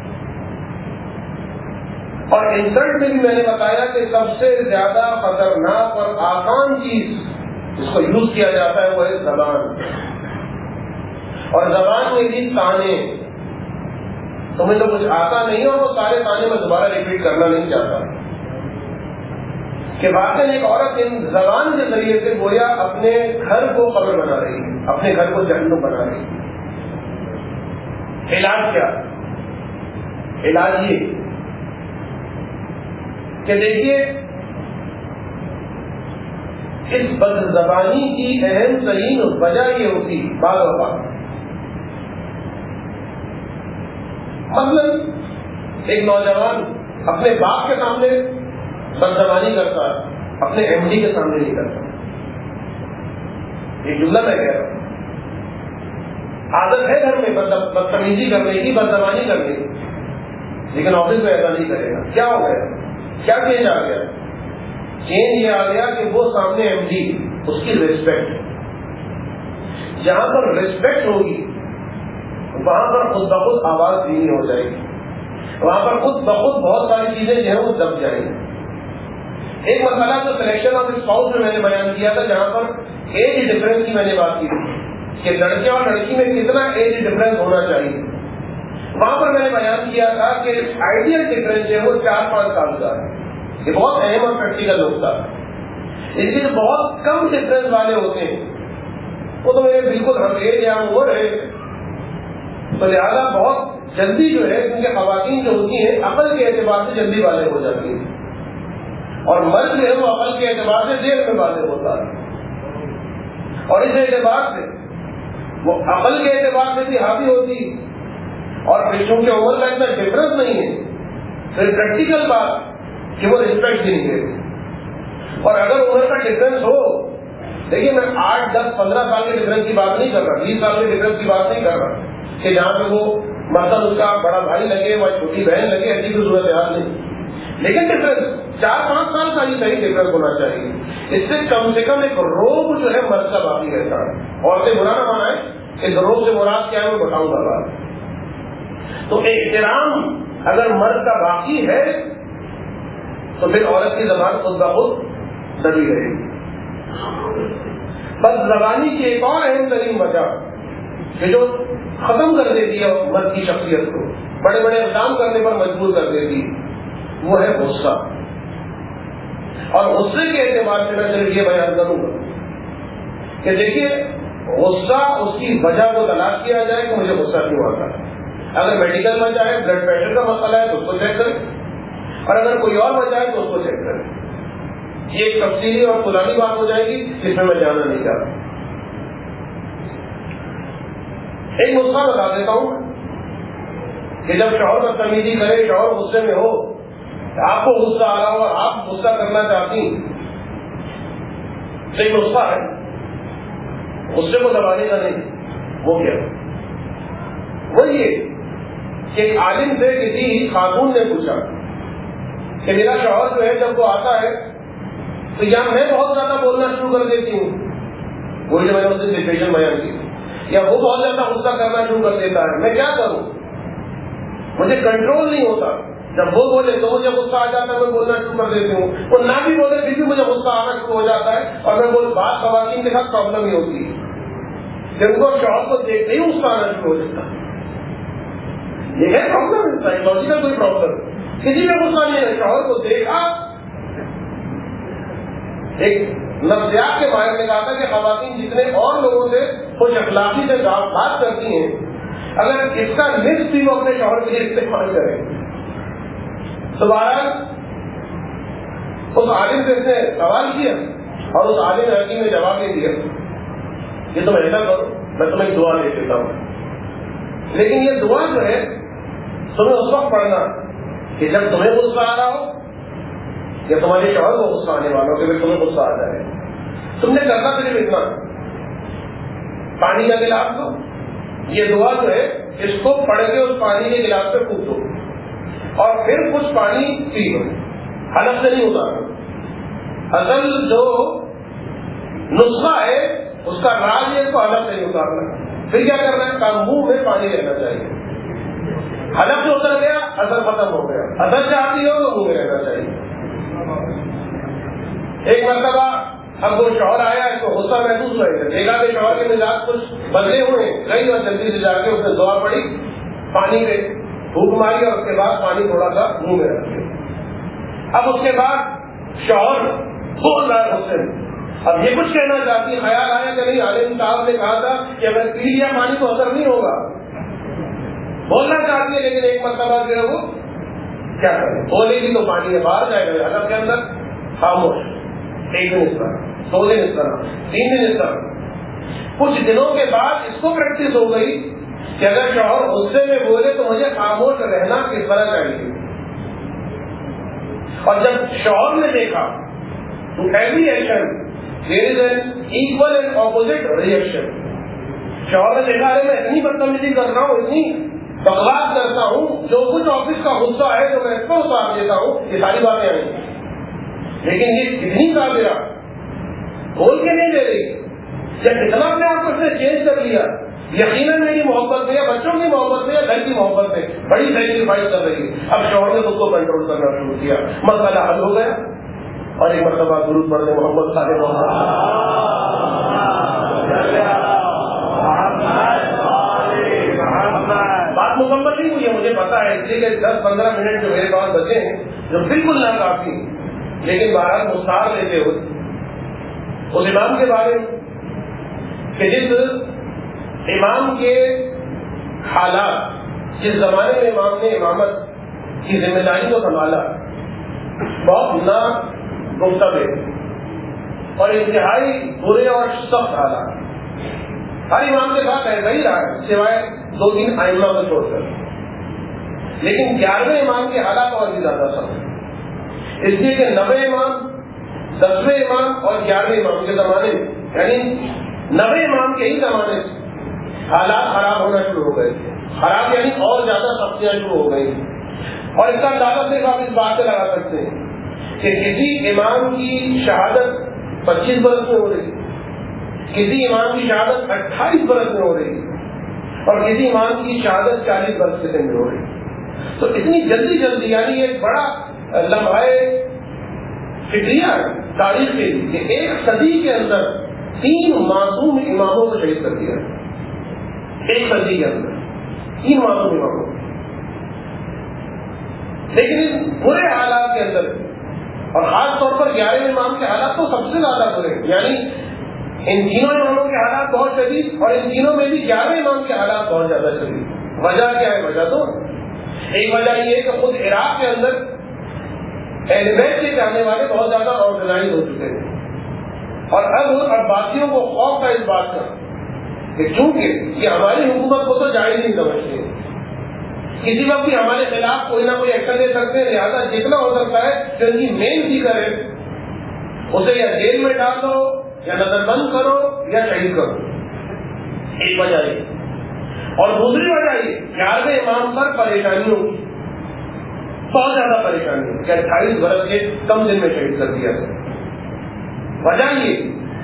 اور انسلٹ میں بھی میں نے بتایا کہ سب سے زیادہ خطرناک اور آسان چیز جس کو یوز کیا جاتا ہے وہ ہے زبان. اور زبان میں بھی تانے. تمہیں تو کچھ آتا نہیں اور وہ سارے تانے میں دوبارہ ریپیٹ کرنا نہیں چاہتا کہ واقعی ایک عورت ان زبان کے ذریعے سے گویا اپنے گھر کو قبر بنا رہی ہے, اپنے گھر کو جہنم بنا رہی ہے. علاج کیا؟ علاج یہ کہ دیکھیے اس بد زبانی کی اہم ترین وجہ یہ ہوتی بعض اوقات, مثلاً ایک نوجوان اپنے باپ کے سامنے بد زبانی کرتا ہے, اپنے ایم ڈی کے سامنے نہیں کرتا. یہ جملہ میں کہہ رہا ہوں. عادت ہے گھر میں بدتمیزی کرنے کی, بد زبانی کرنے کی, لیکن آفس میں ایسا نہیں کرے گا. کیا ہو گیا؟ کیا چینج آ گیا؟ چینج یہ آ گیا کہ وہ سامنے ایم ڈی, اس کی ریسپیکٹ. جہاں پر ریسپیکٹ ہوگی وہاں پر خود بخود آواز دھیمی ہو جائے گی, وہاں پر خود بخود بہت ساری چیزیں جو ہیں وہ دب جائیں گی. ایک مسئلہ تو سلیکشن آف اسپاؤس میں میں نے بیان کیا تھا, جہاں پر ایج ڈفرینس کی میں نے بات کی تھی کہ لڑکے اور لڑکی میں کتنا ایج ڈفرینس ہونا چاہیے. وہاں پر میں نے بیان کیا تھا کہ آئیڈیل ڈفرینس جو ہے وہ چار پانچ سال کا ہے. یہ بہت اہم اور پریکٹیکل ہوتا ہے. اس لیے بہت کم ڈفرینس والے ہوتے ہیں وہ تو میرے بالکل ہم ایج یا وہ رہے, تو لہٰذا بہت جلدی جو ہے, کیونکہ خواتین جو ہوتی ہیں عقل کے اعتبار سے جلدی والے ہو جاتی ہیں اور مرد جو ہے وہ عقل کے اعتبار سے دیر میں والے ہوتا ہے. اور اس اعتبار سے وہ عقل کے اعتبار سے بھی حاوی ہوتی, اور بچوں کی عمر کا اتنا ڈفرنس نہیں ہے. پھر پریکٹیکل بات کہ وہ ریسپیکٹ بھی نہیں دیتی. اور اگر عمر کا ڈفرنس ہو, دیکھیے میں آٹھ دس پندرہ سال کے ڈفرنس کی بات نہیں کر رہا, بیس سال کے ڈفرنس کی بات نہیں کر رہا کہ جہاں پہ وہ مثلاً اس کا بڑا بھائی لگے یا چھوٹی بہن لگے, ایسی کوئی صورت حال نہیں. لیکن ڈفرنس چار پانچ سال کا ہی صحیح ڈفرنس ہونا چاہیے. اس سے کم سے کم ایک روب جو ہے مرد کا باقی رہتا ہے. اور سے برا نہ مانا ہے کہ روب سے مراد کیا ہے وہ بتاؤں گا بات. تو احترام اگر مرد کا باقی ہے تو پھر عورت کی زبان خود بخود دبی رہے گی. بس زبانی کی ایک اور اہم ترین وجہ کہ جو ختم کر دیتی ہے مرد کی شخصیت کو, بڑے بڑے اقدام کرنے پر مجبور کر دیتی ہے, وہ ہے غصہ. اور غصے کے اعتبار سے میں صرف یہ بیان کروں گا کہ دیکھیے غصہ اس کی وجہ کو تلاش کیا جائے کہ مجھے غصہ کیوں آتا ہے. اگر میڈیکل وجہ ہے, بلڈ پریشر کا مسئلہ ہے تو اس کو چیک کریں, اور اگر کوئی اور وجہ ہے تو اس کو چیک کریں. یہ ایک تفصیلی اور پرانی بات ہو جائے گی جس میں میں جانا نہیں چاہتا. ایک نسخہ بتا دیتا ہوں کہ جب شوہر بدتمیزی کرے, شوہر غصے میں ہو, آپ کو غصہ آ رہا ہو اور آپ غصہ کرنا چاہتی ہیں, تو ایک نسخہ ہے غصے کو دبانے کا نہیں. وہ کیا؟ وہ یہ کہ ایک عالم سے کسی خاتون نے پوچھا کہ میرا شوہر جو ہے جب وہ آتا ہے تو یا میں بہت زیادہ بولنا شروع کر دیتی ہوں, وہی جو میں نے اس سے سچویشن بیان کی, یا وہ بہت زیادہ غصہ کرنا شروع کر دیتا ہے, میں کیا کروں, مجھے کنٹرول نہیں ہوتا. جب وہ بولے تو مجھے غصہ آ جاتا ہے, میں بولنا شروع کر دیتی ہوں. وہ نہ بھی بولے پھر بھی مجھے غصہ آنا شروع ہو جاتا ہے, اور میں بول بات خواتین کے ساتھ پرابلم ہی ہوتی ہے کہ ان کو شوہر کو دیکھتے ہی غصہ آنا شروع ہو جاتا ہے. یہ ہے پرابلم, سائیکولوجیکل کوئی پرابلم. کسی میں غصہ نہیں ہے, شوہر کو دیکھا. ایک نفسیات کے ماہر نے کہا تھا کہ خواتین جتنے اور لوگوں سے خوش اخلاقی سے بات کرتی ہیں, اگر اس کا نصف بھی وہ اپنے شوہر کے لیے استعمال کریں تو بہرحال اس عالم سے اس نے سوال کیا اور اس عالم حکیم نے جواب نہیں دیا کہ تم ایسا کرو, میں تمہیں دعا دے دیتا ہوں, لیکن یہ دعا جو ہے تمہیں اس وقت پڑھنا کہ جب تمہیں غصہ آ رہا ہو یا تمہارے شوہر کو غصہ آنے والا ہو کہ پھر تمہیں غصہ آ جائے. تم نے کرنا صرف اتنا, پانی کا گلاس دو, یہ دعا جو ہے اس کو پڑھ کے اس پانی کے گلاس پہ پھونک دو اور پھر کچھ پانی پی لو, حلق سے نہیں اتارنا. اصل جو نسخہ ہے اس کا راز یہ کو حلق سے نہیں اتارنا. پھر کیا کرنا ہے, منہ میں پانی رہنا چاہیے. حلق سے اتر گیا اثر ختم ہو گیا, اثر چاہتی ہو تو منہ میں رہنا چاہیے. ایک مرتبہ اب وہ شوہر آیا اس کو غصہ محسوس ہوا ہے، دیکھا کہ شوہر کے مزاج کچھ بدلے ہوئے، گئی اور جلدی سے جا کے اس نے دعا پڑی، پانی پہ بھوک ماری اور اس کے بعد پانی تھوڑا سا منہ میں رکھ دیا۔ اب اس کے بعد شوہر بول رہا ہے غصے میں، اب یہ کچھ کہنا چاہتی، خیال آیا کہ نہیں عالم صاحب نے کہا تھا کہ اگر پی لیا پانی تو اثر نہیں ہوگا، بولنا چاہتی ہے لیکن ایک مرتبہ جو ہے وہ کیا کرے، بولے گی تو پانی میں باہر جائے گا، ادب کے اندر خاموش، ایک دن اس طرح، دو دن اس طرح، تین دن اس طرح۔ کچھ دنوں کے بعد اس کو پریکٹس ہو گئی کہ اگر شوہر غصے میں بولے تو مجھے خاموش رہنا کس طرح چاہیے، اور جب شوہر نے دیکھا تو every action there is an equal and opposite reaction، شوہر نے دیکھا ہے میں اتنی بدتمیزی کر رہا ہوں، اتنی بکواس کرتا ہوں، جو کچھ آفس کا غصہ ہے جو میں اس کو اتار دیتا ہوں، یہ ساری باتیں آئی، لیکن یہ کتنی قابلہ بول کے نہیں دے رہی، جب کتنا اپنے آپ کو اس نے چینج کر لیا، یقیناً میری محبت میں یا بچوں کی محبت میں یا گھر کی محبت میں بڑی سیکریفائس کر رہی ہے۔ اب شوہر نے خود کو کنٹرول کرنا شروع کیا، مسئلہ حل ہو گیا، اور ایک مرتبہ درود پڑھنے محمد صلی اللہ بات مکمل نہیں ہوئی ہے مجھے پتا ہے، اس لیے کہ دس پندرہ منٹ جو میرے پاس بچے ہیں جو بالکل نہ کافی، لیکن بہرحال مختار لیتے ہوئے اس امام کے بارے میں کہ جس امام کے حالات، جس زمانے میں امام نے امامت کی ذمہ داری کو سنبھالا، بہت نا گفتگو اور انتہائی برے اور سخت حالات، ہر امام کے ساتھ ایسا ہی رہا ہے سوائے دو تین ائمہ کو چھوڑ کر، لیکن گیارہویں امام کے حالات اور بھی زیادہ سخت ہیں، اس لیے کہ نوے امام، دسویں امام اور گیارہویں امام کے زمانے میں، یعنی نوے امام کے ہی زمانے سے حالات خراب ہونا شروع ہو گئے تھے، خراب یعنی اور زیادہ سختیاں شروع ہو گئی، اور اس کا اندازہ صرف آپ اس بات سے لگا سکتے ہیں کہ کسی امام کی شہادت پچیس برس میں ہو رہی، کسی امام کی شہادت اٹھائیس برس میں ہو رہی، اور کسی امام کی شہادت چالیس برس سے میں ہو رہی، تو اتنی جلدی جلدی، یعنی ایک بڑا لمحہ فکریہ تاریخ کے لیے کہ ایک صدی کے اندر تین معصوم اماموں کو شہید کر دیا، ایک صدی کے اندر تین معصوم اماموں، لیکن اس برے حالات کے اندر اور خاص طور پر گیارہویں امام کے حالات تو سب سے زیادہ برے، یعنی ان تینوں اماموں کے حالات بہت شدید، اور ان تینوں میں بھی گیارہویں امام کے حالات بہت زیادہ شدید۔ وجہ کیا ہے؟ وجہ تو ایک وجہ یہ ہے کہ خود عراق کے اندر اہل بیت کے چاہنے والے بہت زیادہ آرگنائز ہو چکے ہیں، اور اب عباسیوں کو خوف تھا اس بات کا کہ چونکہ یہ ہماری حکومت کو تو جائز نہیں سمجھتے، کسی وقت بھی ہمارے خلاف کوئی نہ کوئی ایکشن لے سکتے ہیں، لہٰذا جتنا ہو سکتا ہے جو ان کی مین فکر ہے اسے یا جیل میں ڈال دو یا نظر بند کرو یا شہید کرو، ایک وجہ یہ، اور دوسری وجہ یہ گیارہویں امام پر پریشانیوں کی بہت زیادہ پریشانی کہ اٹھائیس برس کے کم دن میں شہید کر دیا گیا۔ وجہ یہ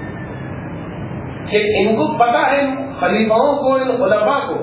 کہ ان کو پتا ہے، خلیفاؤں کو، ان خلفاء کو،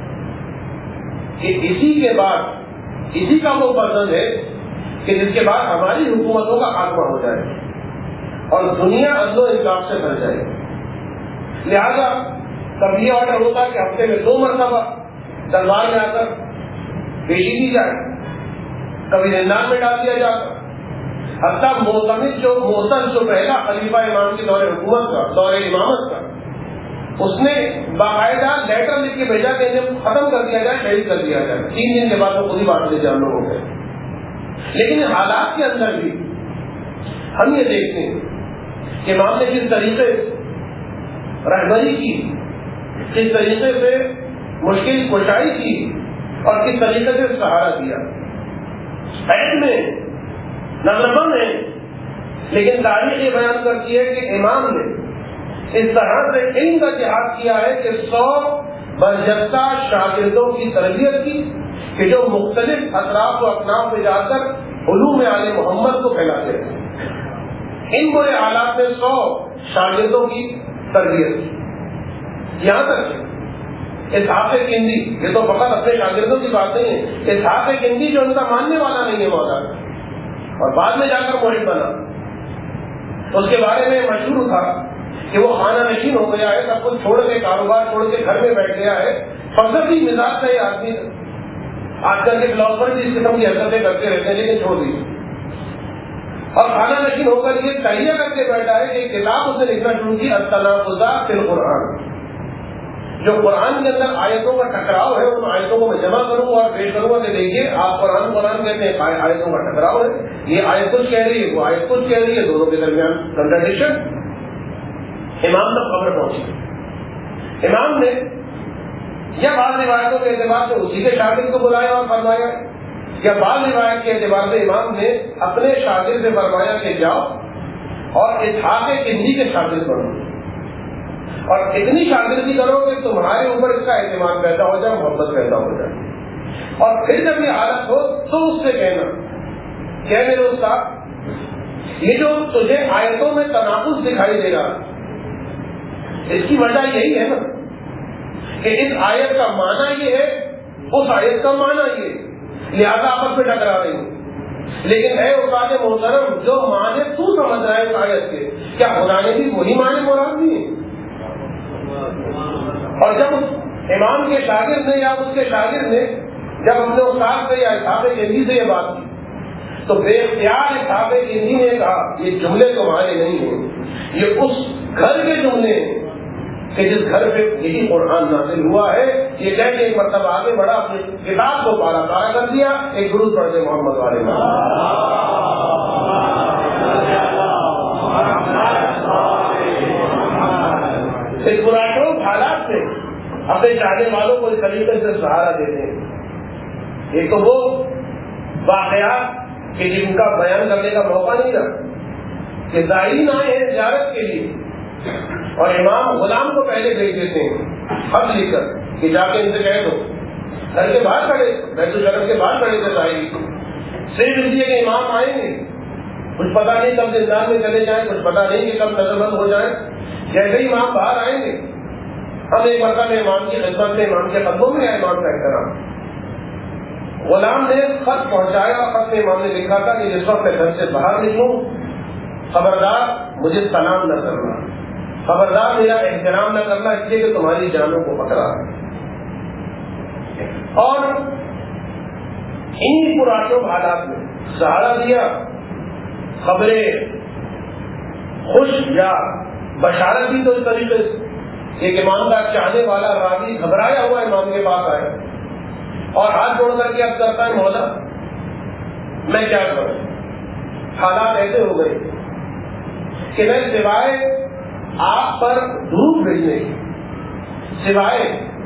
کہ اسی کے بعد اسی کا وہ پسند ہے کہ جس کے بعد ہماری حکومتوں کا خاتمہ ہو جائے اور دنیا عدل و انصاف سے بھر جائے، لہذا کبھی یہ آرڈر ہوتا کہ ہفتے میں دو مرتبہ دربار میں آ کر پیشی دی جائے، کبھی زندان میں ڈال دیا جاتا، حتیٰ معتمد جو معتز جو پہلا خلیفہ امام کے دور حکومت کا، دور امامت کا، اس نے باقاعدہ لیٹر لکھ کے بھیجا کہ انہیں ختم کر دیا جائے، شہید کر دیا جائے، تین دن کے بعد وہ خود ہی بات لے جانو ہو گئے۔ لیکن حالات کے اندر بھی ہم یہ دیکھتے ہیں کہ امام نے کس طریقے سے رہبری کی، کس طریقے سے مشکل کشائی کی، اور کس طریقے سے سہارا دیا، عید میں نظربند ہے، لیکن تاریخ یہ بیان کرتی ہے کہ امام نے اس طرح سے علم کا جہاد کیا ہے کہ سو برجستہ شاگردوں کی تربیت کی کہ جو مختلف اطراف و اکناف میں جا کر علوم آل محمد کو پھیلاتے ہیں، ان برے حالات میں سو شاگردوں کی تربیت کی، یہاں تک اسحاق کندی، یہ تو فقط اپنے شاگردوں کی بات نہیں ہے، اسحاق کندی جو ان کا ماننے والا نہیں ہے مولانا اور بعد میں جا کر محب بنا، اس کے بارے میں مشہور تھا کہ وہ خانہ نشین ہو گیا ہے, سب کچھ چھوڑ کے, کاروبار چھوڑ کے گھر میں بیٹھ گیا ہے. فلسفی مزاج کا یہ آدمی, آج کل کے فلاسفر بھی اس قسم کی حرکتیں کرتے رہتے ہیں لیکن چھوڑ دی. اور خانہ نشین ہو کر یہ تہیہ کر کے بیٹھا ہے کہ ایک کتاب اس نے لکھنا شروع کی, التناقضات فی القرآن. جو قرآن کے اندر آیتوں کا ٹکراؤ ہے ان آیتوں کو میں جمع کروں گا اور پیش کروں گا کہ دیکھیے آپ قرآن قرآن کہتے ہیں, آیتوں کا ٹکراؤ ہے, یہ آیت کچھ کہہ رہی ہے, وہ آیت کچھ کہہ رہی ہے, دونوں کے درمیان کنٹرڈکشن. امام تک خبر پہنچی. امام نے یا بعض روایتوں کے اعتبار سے اسی کے شاگرد کو بلایا اور فرمایا, یا بعض روایت کے اعتبار سے امام نے اپنے شاگرد سے فرمایا کہ جاؤ اور اسحاق کندی کے شاگرد بنو, اور اتنی شاگردی کرو کہ تمہارے اوپر اس کا اعتماد پیدا ہو جائے, محبت پیدا ہو جائے. اور پھر جب یہ حالت ہو تو اس سے کہنا کہ میرے استاد یہ جو تجھے آیتوں میں تناقض دکھائی دے رہا اس کی وجہ یہی ہے نا کہ اس آیت کا معنی یہ ہے, اس آیت کا معنی یہ, لہذا آپس میں ٹکرا رہی ہوں. لیکن اے استاد محترم, جو معنی تو سمجھ رہا ہے اس آیت کے, کیا خدا نے بھی وہی معنی مراد دیے؟ اور جب اس امام کے شاگرد نے یا اس کے شاگرد نے جب اپنے استاد سے یا اسحاق کندی سے یہ بات کی تو بے اختیار اسحاق کندی نے کہا یہ جملے تمہارے نہیں ہیں, یہ اس گھر کے جملے ہیں کہ جس گھر پہ یہی قرآن نازل ہوا ہے. یہ کہہ کے ایک مرتبہ آگے بڑھا, اپنی کتاب کو پارا پارا کر دیا, ایک درود پڑھ دے محمد والے میں. اس پراشوب حالات میں اپنے چاہنے والوں کو اس طریقے سے سہارا دیتے ہیں. ایک تو وہ واقعات کہ جن کا بیان کرنے کا موقع نہیں رہا کہ زائرین آئے ہیں زیارت کے لیے, اور امام غلام کو پہلے بھیج دیتے ہیں خط لکھ کر کہ جا کے ان سے کہہ دو, گھر کے باہر کھڑے, بیت الشرف کے باہر کھڑے تھے ظاہری, صرف اس لیے کہ امام آئیں گے, کچھ پتا نہیں کب زندان میں چلے جائیں, کچھ پتا نہیں کہ کب نظر بند ہو جائیں. جیسے ہی امام باہر آئیں گے ہم ایک مرتبہ امام کی خدمت میں امام کے قدموں میں آئے, امام کا احترام. غلام نے خط پہنچایا, خط میں امام نے لکھا تھا کہ جس وقت میں گھر سے باہر نکلوں خبردار مجھے سلام نہ کرنا, خبردار میرا احترام نہ کرنا, اس لیے کہ تمہاری جانوں کو پکڑا. اور انہی پراشوب حالات میں سہارا دیا, خبریں خوش یا بشارت دی تو اس طریقے سے ایک امام کا چاہنے والا راوی گھبرایا ہوا امام کے پاس آیا اور ہاتھ جوڑ کر کے اب کرتا ہے مولا میں کیا کروں, حالات ایسے ہو گئے کہ میں سوائے آپ پر درود بھیجنے کی, سوائے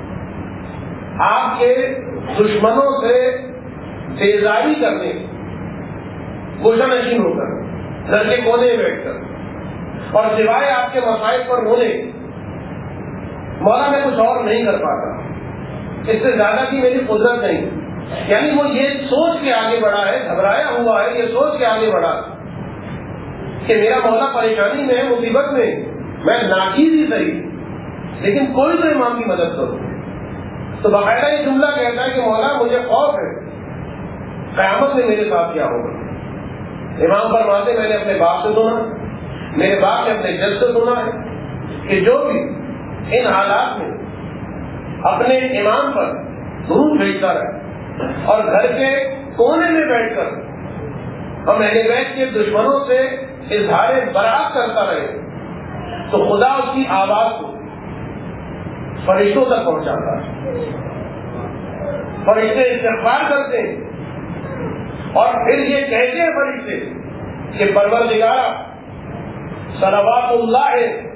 آپ کے دشمنوں سے بیزاری کرنے کی, گوشہ نشین ہو کر گھر کے کونے میں بیٹھ کر, اور سوائے آپ کے مسائل پر رونے, مولا میں کچھ اور نہیں کر پاتا, اس سے زیادہ کی میری قدرت نہیں. یعنی وہ یہ سوچ کے آگے بڑھا ہے, گھبرایا ہوا ہے, یہ سوچ کے آگے بڑھا کہ میرا مولا پریشانی میں ہے, مصیبت میں, میں ناچیز ہی صحیح لیکن کوئی تو امام کی مدد کرو. تو باقاعدہ یہ جملہ کہتا ہے کہ مولا مجھے خوف ہے قیامت میں میرے ساتھ کیا ہوگا. امام فرماتے میں نے اپنے باپ سے سنا, میرے باپ نے اپنے جد سے سنا ہے کہ جو بھی ان حالات میں اپنے امام پر درود بھیجتا رہے اور گھر کے کونے میں بیٹھ کر ہم اہل بیت کے دشمنوں سے اظہار برات کرتا رہے تو خدا اس کی آواز کو فرشتوں تک پہنچاتا ہے. فرشتے استغفار کرتے ہیں اور پھر یہ کہتے ہیں فرشتے کہ پروردگارا صلوات اللہ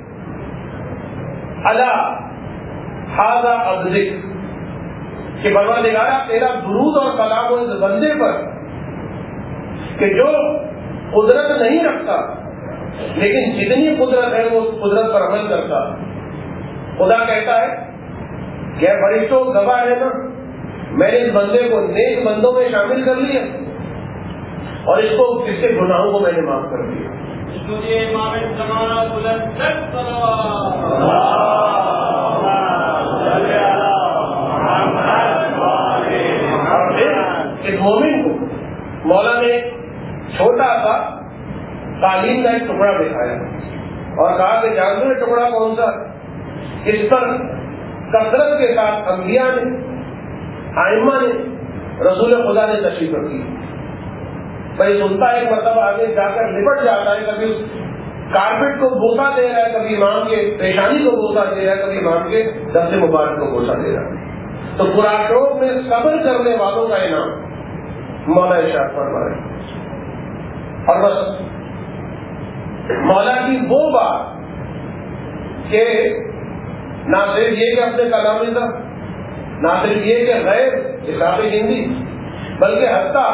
علی ھذا عبدک, کہ پروردگارا تیرا درود اور سلام اس بندے پر کہ جو قدرت نہیں رکھتا لیکن جتنی قدرت ہے وہ قدرت پر عمل کرتا. خدا کہتا ہے کہ فرشتوں گواہ ہے نا, میں نے اس بندے کو نیک بندوں میں شامل کر لیا اور اس کو اس کے گناہوں کو میں نے معاف کر دیا. اور پھر اس مومن کو مولا نے چھوٹا سا قالین کا ایک ٹکڑا دکھایا اور کہا کہ جانتے ہیں ٹکڑا کون سا؟ اس پر کثرت کے ساتھ انبیاء نے، ائمہ نے، رسول خدا نے تشریف رکھی. بھائی سنتا ایک مرتبہ آگے جا کر لپٹ جاتا ہے، کبھی اس کارپیٹ کو بوسا دے رہا ہے، کبھی امام کے پیشانی کو بوسا دے رہا ہے، کبھی امام کے دست مبارک کو بوسا دے رہا ہے. تو قرآن میں صبر کرنے والوں کا انعام مولا ارشاد فرما رہے ہیں. اور بس مولا کی وہ بات کہ نہ صرف یہ کہ اپنے کلام رضا، نہ صرف یہ کہ غیر حساب ہندی، بلکہ حتیٰ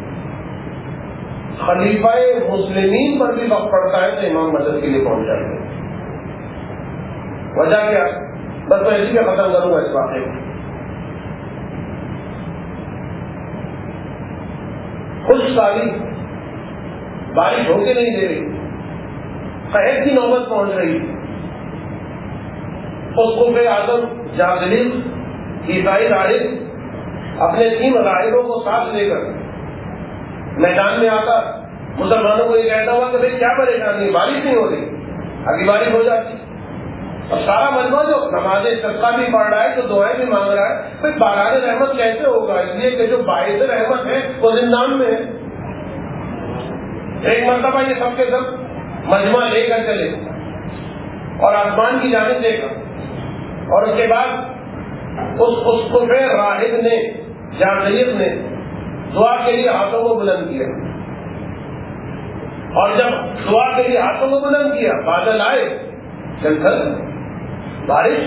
خلیفہ مسلمین پر بھی وقت پڑتا ہے تو امام مدد کے لیے پہنچ جاتے ہیں. وجہ کیا؟ بس میں اسی پہ ختم کروں گا اس واقعے کو. خوش سالی بارش ہو کے نہیں دے رہی، قحط کی نوبت پہنچ رہی. اسقف اعظم جاذلیل عیسائی راہب اپنے تین راہبوں کو ساتھ لے کر میدان میں آتا مسلمانوں کو یہ کہتا ہوا کہ بھائی کیا پریشانی، بارش نہیں ہو رہی، ابھی بارش ہو جاتی. اور سارا مجمع جو نماز استسقا بھی پڑھ رہا ہے تو دعائیں بھی مانگ رہا ہے، بھائی باران رحمت کیسے ہوگا؟ اس لیے کہ جو باعث رحمت ہے وہ زندان میں ہے. ایک مرتبہ یہ سب کے سب مجمع لے کر چلے اور آسمان کی جانب دیکھا، اور اس کے بعد اس اسقف راہب نے جاذلیل نے دعا کے لیے ہاتھوں کو بلند کیا، اور جب دعا کے لیے ہاتھوں کو بلند کیا بادل آئے، چل کر بارش.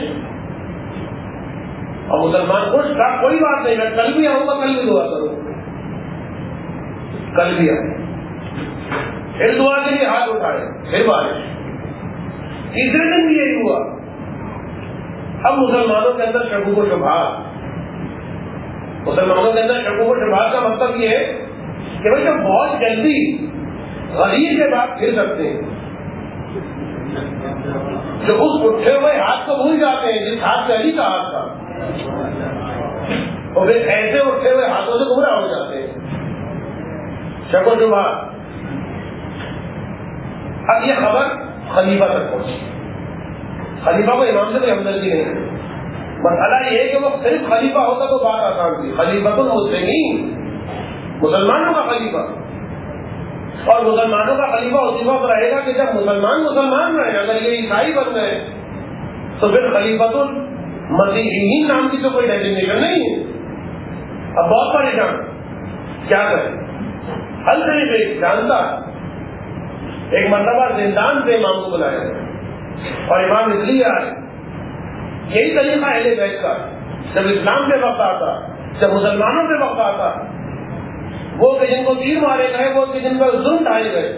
اور مسلمان خوش تھا، کوئی بات نہیں، میں کل بھی آؤں گا، کل بھی دعا کروں. کل بھی آئے، پھر دعا کے لیے ہاتھ اٹھائے، پھر بارش. تیسرے دن بھی یہی ہوا. اب مسلمانوں کے اندر شکوک و شبہات مسلمانوں کے اندر شکوک و شبہات کا مطلب یہ ہے کہ بھائی جب بہت جلدی غریب کے بعد پھر سکتے ہیں، جو اس اٹھے ہوئے ہاتھ کو بھول جاتے ہیں جس ہاتھ سے علی کا ہاتھ تھا، اور پھر ایسے اٹھے ہوئے ہاتھوں سے گمراہ ہو جاتے ہیں. شک و شبہات. اب یہ خبر خلیفہ تک پہنچی. خلیفہ کو امام سے کوئی ہمدردی نہیں ہے. مسئلہ یہ ہے کہ وہ صرف خلیفہ ہوتا تو بات آسان تھی. خلیفۃ المسلمین، مسلمانوں کا خلیفہ. اور مسلمانوں کا خلیفہ اسی وقت رہے گا کہ جب مسلمان مسلمان رہے. اگر یہ عیسائی بن گئے تو پھر خلیفۃ المسیحیین نام کی تو کوئی ڈیزگنیشن نہیں ہے. اب بہت پریشان کیا کریں. حل طریقے جانتا. ایک مرتبہ زندان سے امام کو بلایا اور امام اس لیے آئے. یہی طریقہ اہل بیت کا، جب اسلام پہ وقت آتا، جب مسلمانوں پہ وقت آتا، وہ کہ جن کو تیر مارے گئے، وہ کہ جن پر ظلم ڈھائے گئے،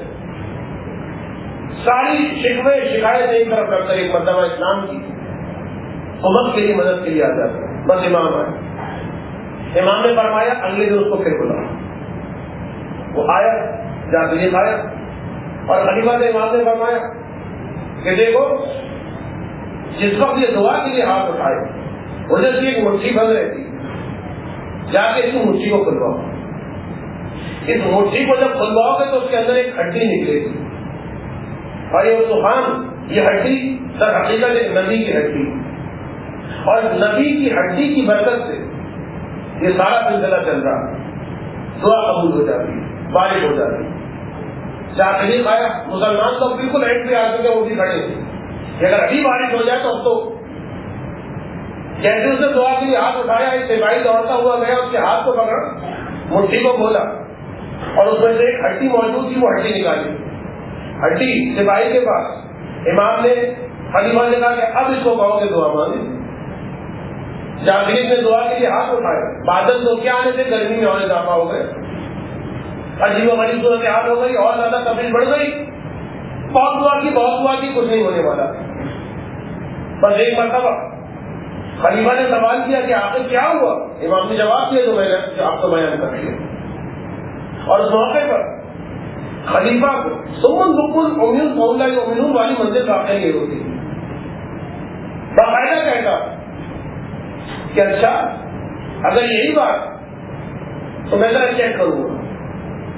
ساری شکوے شکایت ایک طرف رکھ کر ایک مرتبہ اسلام کی امت کے لیے مدد کے لیے آ جاتا. بس امام آئے. امام نے فرمایا اگلے دن اس کو پھر بلا. وہ آیا، جاذلیل آیا، اور خلیفہ سے امام نے فرمایا کہ دیکھو جس وقت یہ دعا کے لیے ہاتھ اٹھائے وجہ سے ایک مٹھی بند رہتی، جا کے اس مٹھی کو کھلواؤ. اس مٹھی کو جب کھلواؤ گے تو اس کے اندر ایک ہڈی نکلے گی، اور یہ طوفان، یہ ہڈی در حقیقت ایک نبی کی ہڈی، اور نبی کی ہڈی کی برکت سے یہ سارا سلسلہ چل رہا ہے. دعا قبول ہو جاتی، بارش ہو جاتی. جاذلیل آیا، مسلمان تو بالکل اینڈ پہ آ چکے، وہ بھی کھڑے کہ اگر ابھی بارش ہو جائے تو اب تو. جیسے اس نے دعا کے لیے ہاتھ اٹھایا، ایک سپاہی دوڑتا ہوا گیا، اس کے ہاتھ کو پکڑا، مٹھی کو کھولا، اور اس میں سے ایک ہڈی موجود تھی، وہ ہڈی نکالی. ہڈی سپاہی کے پاس. امام نے خلیفہ نے کہا کہ اب اس کو کہو کہ دعا مانگے. جاذلیل نے دعا کے لیے ہاتھ اٹھایا. بادل تو کیا آنے سے گرمی میں اور اضافہ ہو گئے، عجیب و غریب صورت حال ہو گئی، اور زیادہ تفریح بڑھ گئی. بہت دعا کی بہت دعا کی کچھ نہیں ہونے والا. بس ایک مرتبہ خلیفہ نے سوال کیا کہ آخر کیا ہوا؟ امام نے جواب دیا جو میں نے آپ کو بیان کر دیا. اور اس موقع پر خلیفہ کو سمن بکن امین فولا امین والی منزل واقع نہیں ہوتی. باقاعدہ کہتا کہ اچھا اگر یہی بات تو میں ذرا چیک کروں گا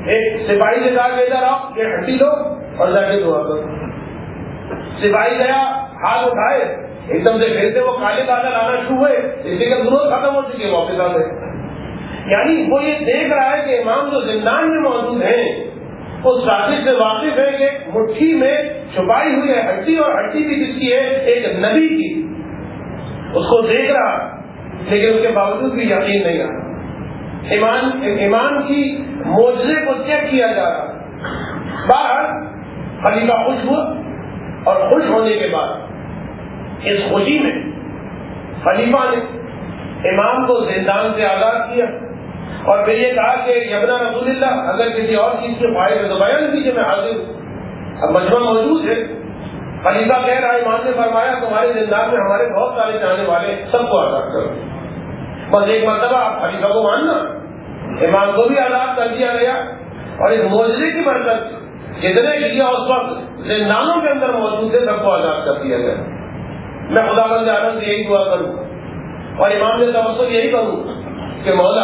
ایک سپاہی سے کہا کہ ادھر آؤ، یہ ہڈی لو اور جا کے دعا کرو. سپاہی گیا، ہاتھ اٹھائے، ایک دم سے پھر سے وہ کالے بادل آنا شروع ہوئے، اس لیے کہ ضرورت ختم ہو چکی ہے، واپس آ گئے. یعنی وہ یہ دیکھ رہا ہے کہ امام جو زندان میں موجود ہیں اس سازش سے واقف ہے کہ مٹھی میں چھپائی ہوئی ہے ہڈی، اور ہڈی بھی کس کی ہے؟ ایک نبی کی. اس کو دیکھ رہا لیکن اس کے باوجود بھی یقین نہیں آ رہا. ایمان ایمان کی معجزے کو چیک کیا جا رہا. باہر خلیفہ خوش ہوا، اور خوش ہونے کے بعد اس خوشی میں خلیفہ نے امام کو زندان سے آزاد کیا، اور پھر یہ کہا کہ ابن رسول اللہ اگر کسی اور چیز کے فائدے میں تو بیان کیجیے، میں حاضر ہوں. اب مجمع موجود ہے. خلیفہ کہہ رہا ہے امام نے فرمایا تمہارے زندان میں ہمارے بہت سارے چاہنے والے، سب کو آزاد کرو. بس ایک مرتبہ آپ خلیفہ کو ماننا، امام کو بھی آزاد کر دیا گیا، اور اس معجزے کی برکت جتنے کیا اس وقت زندانوں کے اندر موجود تھے سب کو آزاد کر دیا گیا. میں خداوند عالم سے یہی دعا کروں اور امام نے توسل یہی کروں کہ مولا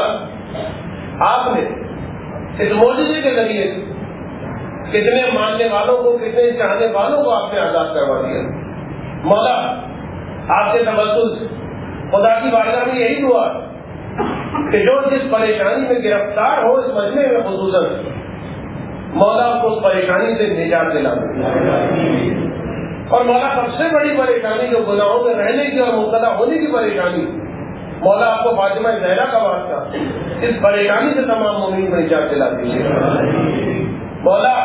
آپ نے اس معجزے کے ذریعے کتنے ماننے والوں کو، کتنے چاہنے والوں کو آپ نے آزاد کروا دیا. مولا آپ کے توسل سے خدا کی بارگاہ میں یہی دعا کہ جو جس پریشانی میں گرفتار ہو اس مجمع میں خصوصاً، مولا کو اس پریشانی سے نجات دلا دے. اور مولا سب سے بڑی پریشانی جو گناہوں میں رہنے کی اور مبتلا ہونے کی پریشانی، مولا آپ کو فاطمہ زہرا کا واسطہ اس پریشانی سے تمام مومنین کو نجات دلا دیجیے. مولا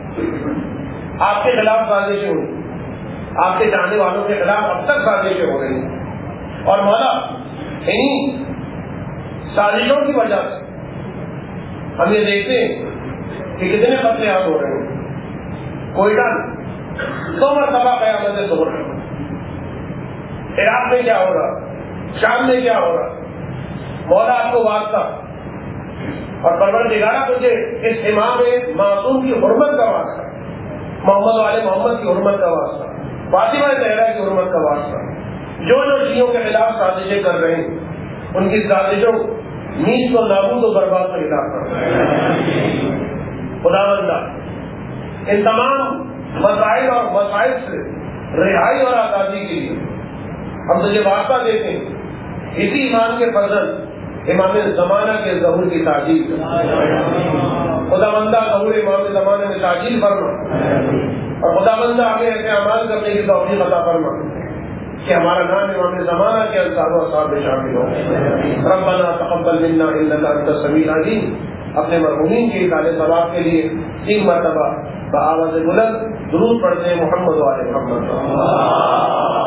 آپ کے خلاف سازشیں ہوئی، آپ کے چاہنے والوں کے خلاف اب تک سازشیں ہو رہی ہیں، اور مولا انہیں سازشوں کی وجہ سے ہم یہ دیکھتے ہیں کہ کتنے قتل عام ہو رہے ہیں. کوئٹہ دو مرتبہ قیامت ظہر، عراق میں کیا ہو رہا، شام میں کیا ہو رہا. مولا آپ کو واسطہ اور پروردگارہ تجھے اس امام معصوم کی حرمت کا واسطہ، محمد والے محمد کی حرمت کا واسطہ، فاطمہ زہرا کی حرمت کا واسطہ، جو جو شیعوں کے خلاف سازشیں کر رہے ہیں ان کی سازشوں نیز کو نابود و برباد کا خلاف کر. خداوندہ ان تمام مسائل اور مسائل سے رہائی اور آزادی کے لیے ہم تجھے واسطہ دیتے ہیں اسی ایمان کے فضل امام زمانہ کے ظہور کی تعجیل. خداوندہ ظہور امام زمانہ میں تعجیل فرما، اور خداوندہ ہمیں ایسے اعمال کرنے کی توفیق عطا فرما کہ ہمارا نام امام زمانہ کے انصار و اصحاب میں شامل ہو. ربنا تقبل منا انک انت السمیع العلیم. اپنے مرحومین کے اطالع ثواب کے لیے تین مرتبہ بآواز بلند درود پڑھتے ہیں محمد و آل محمد.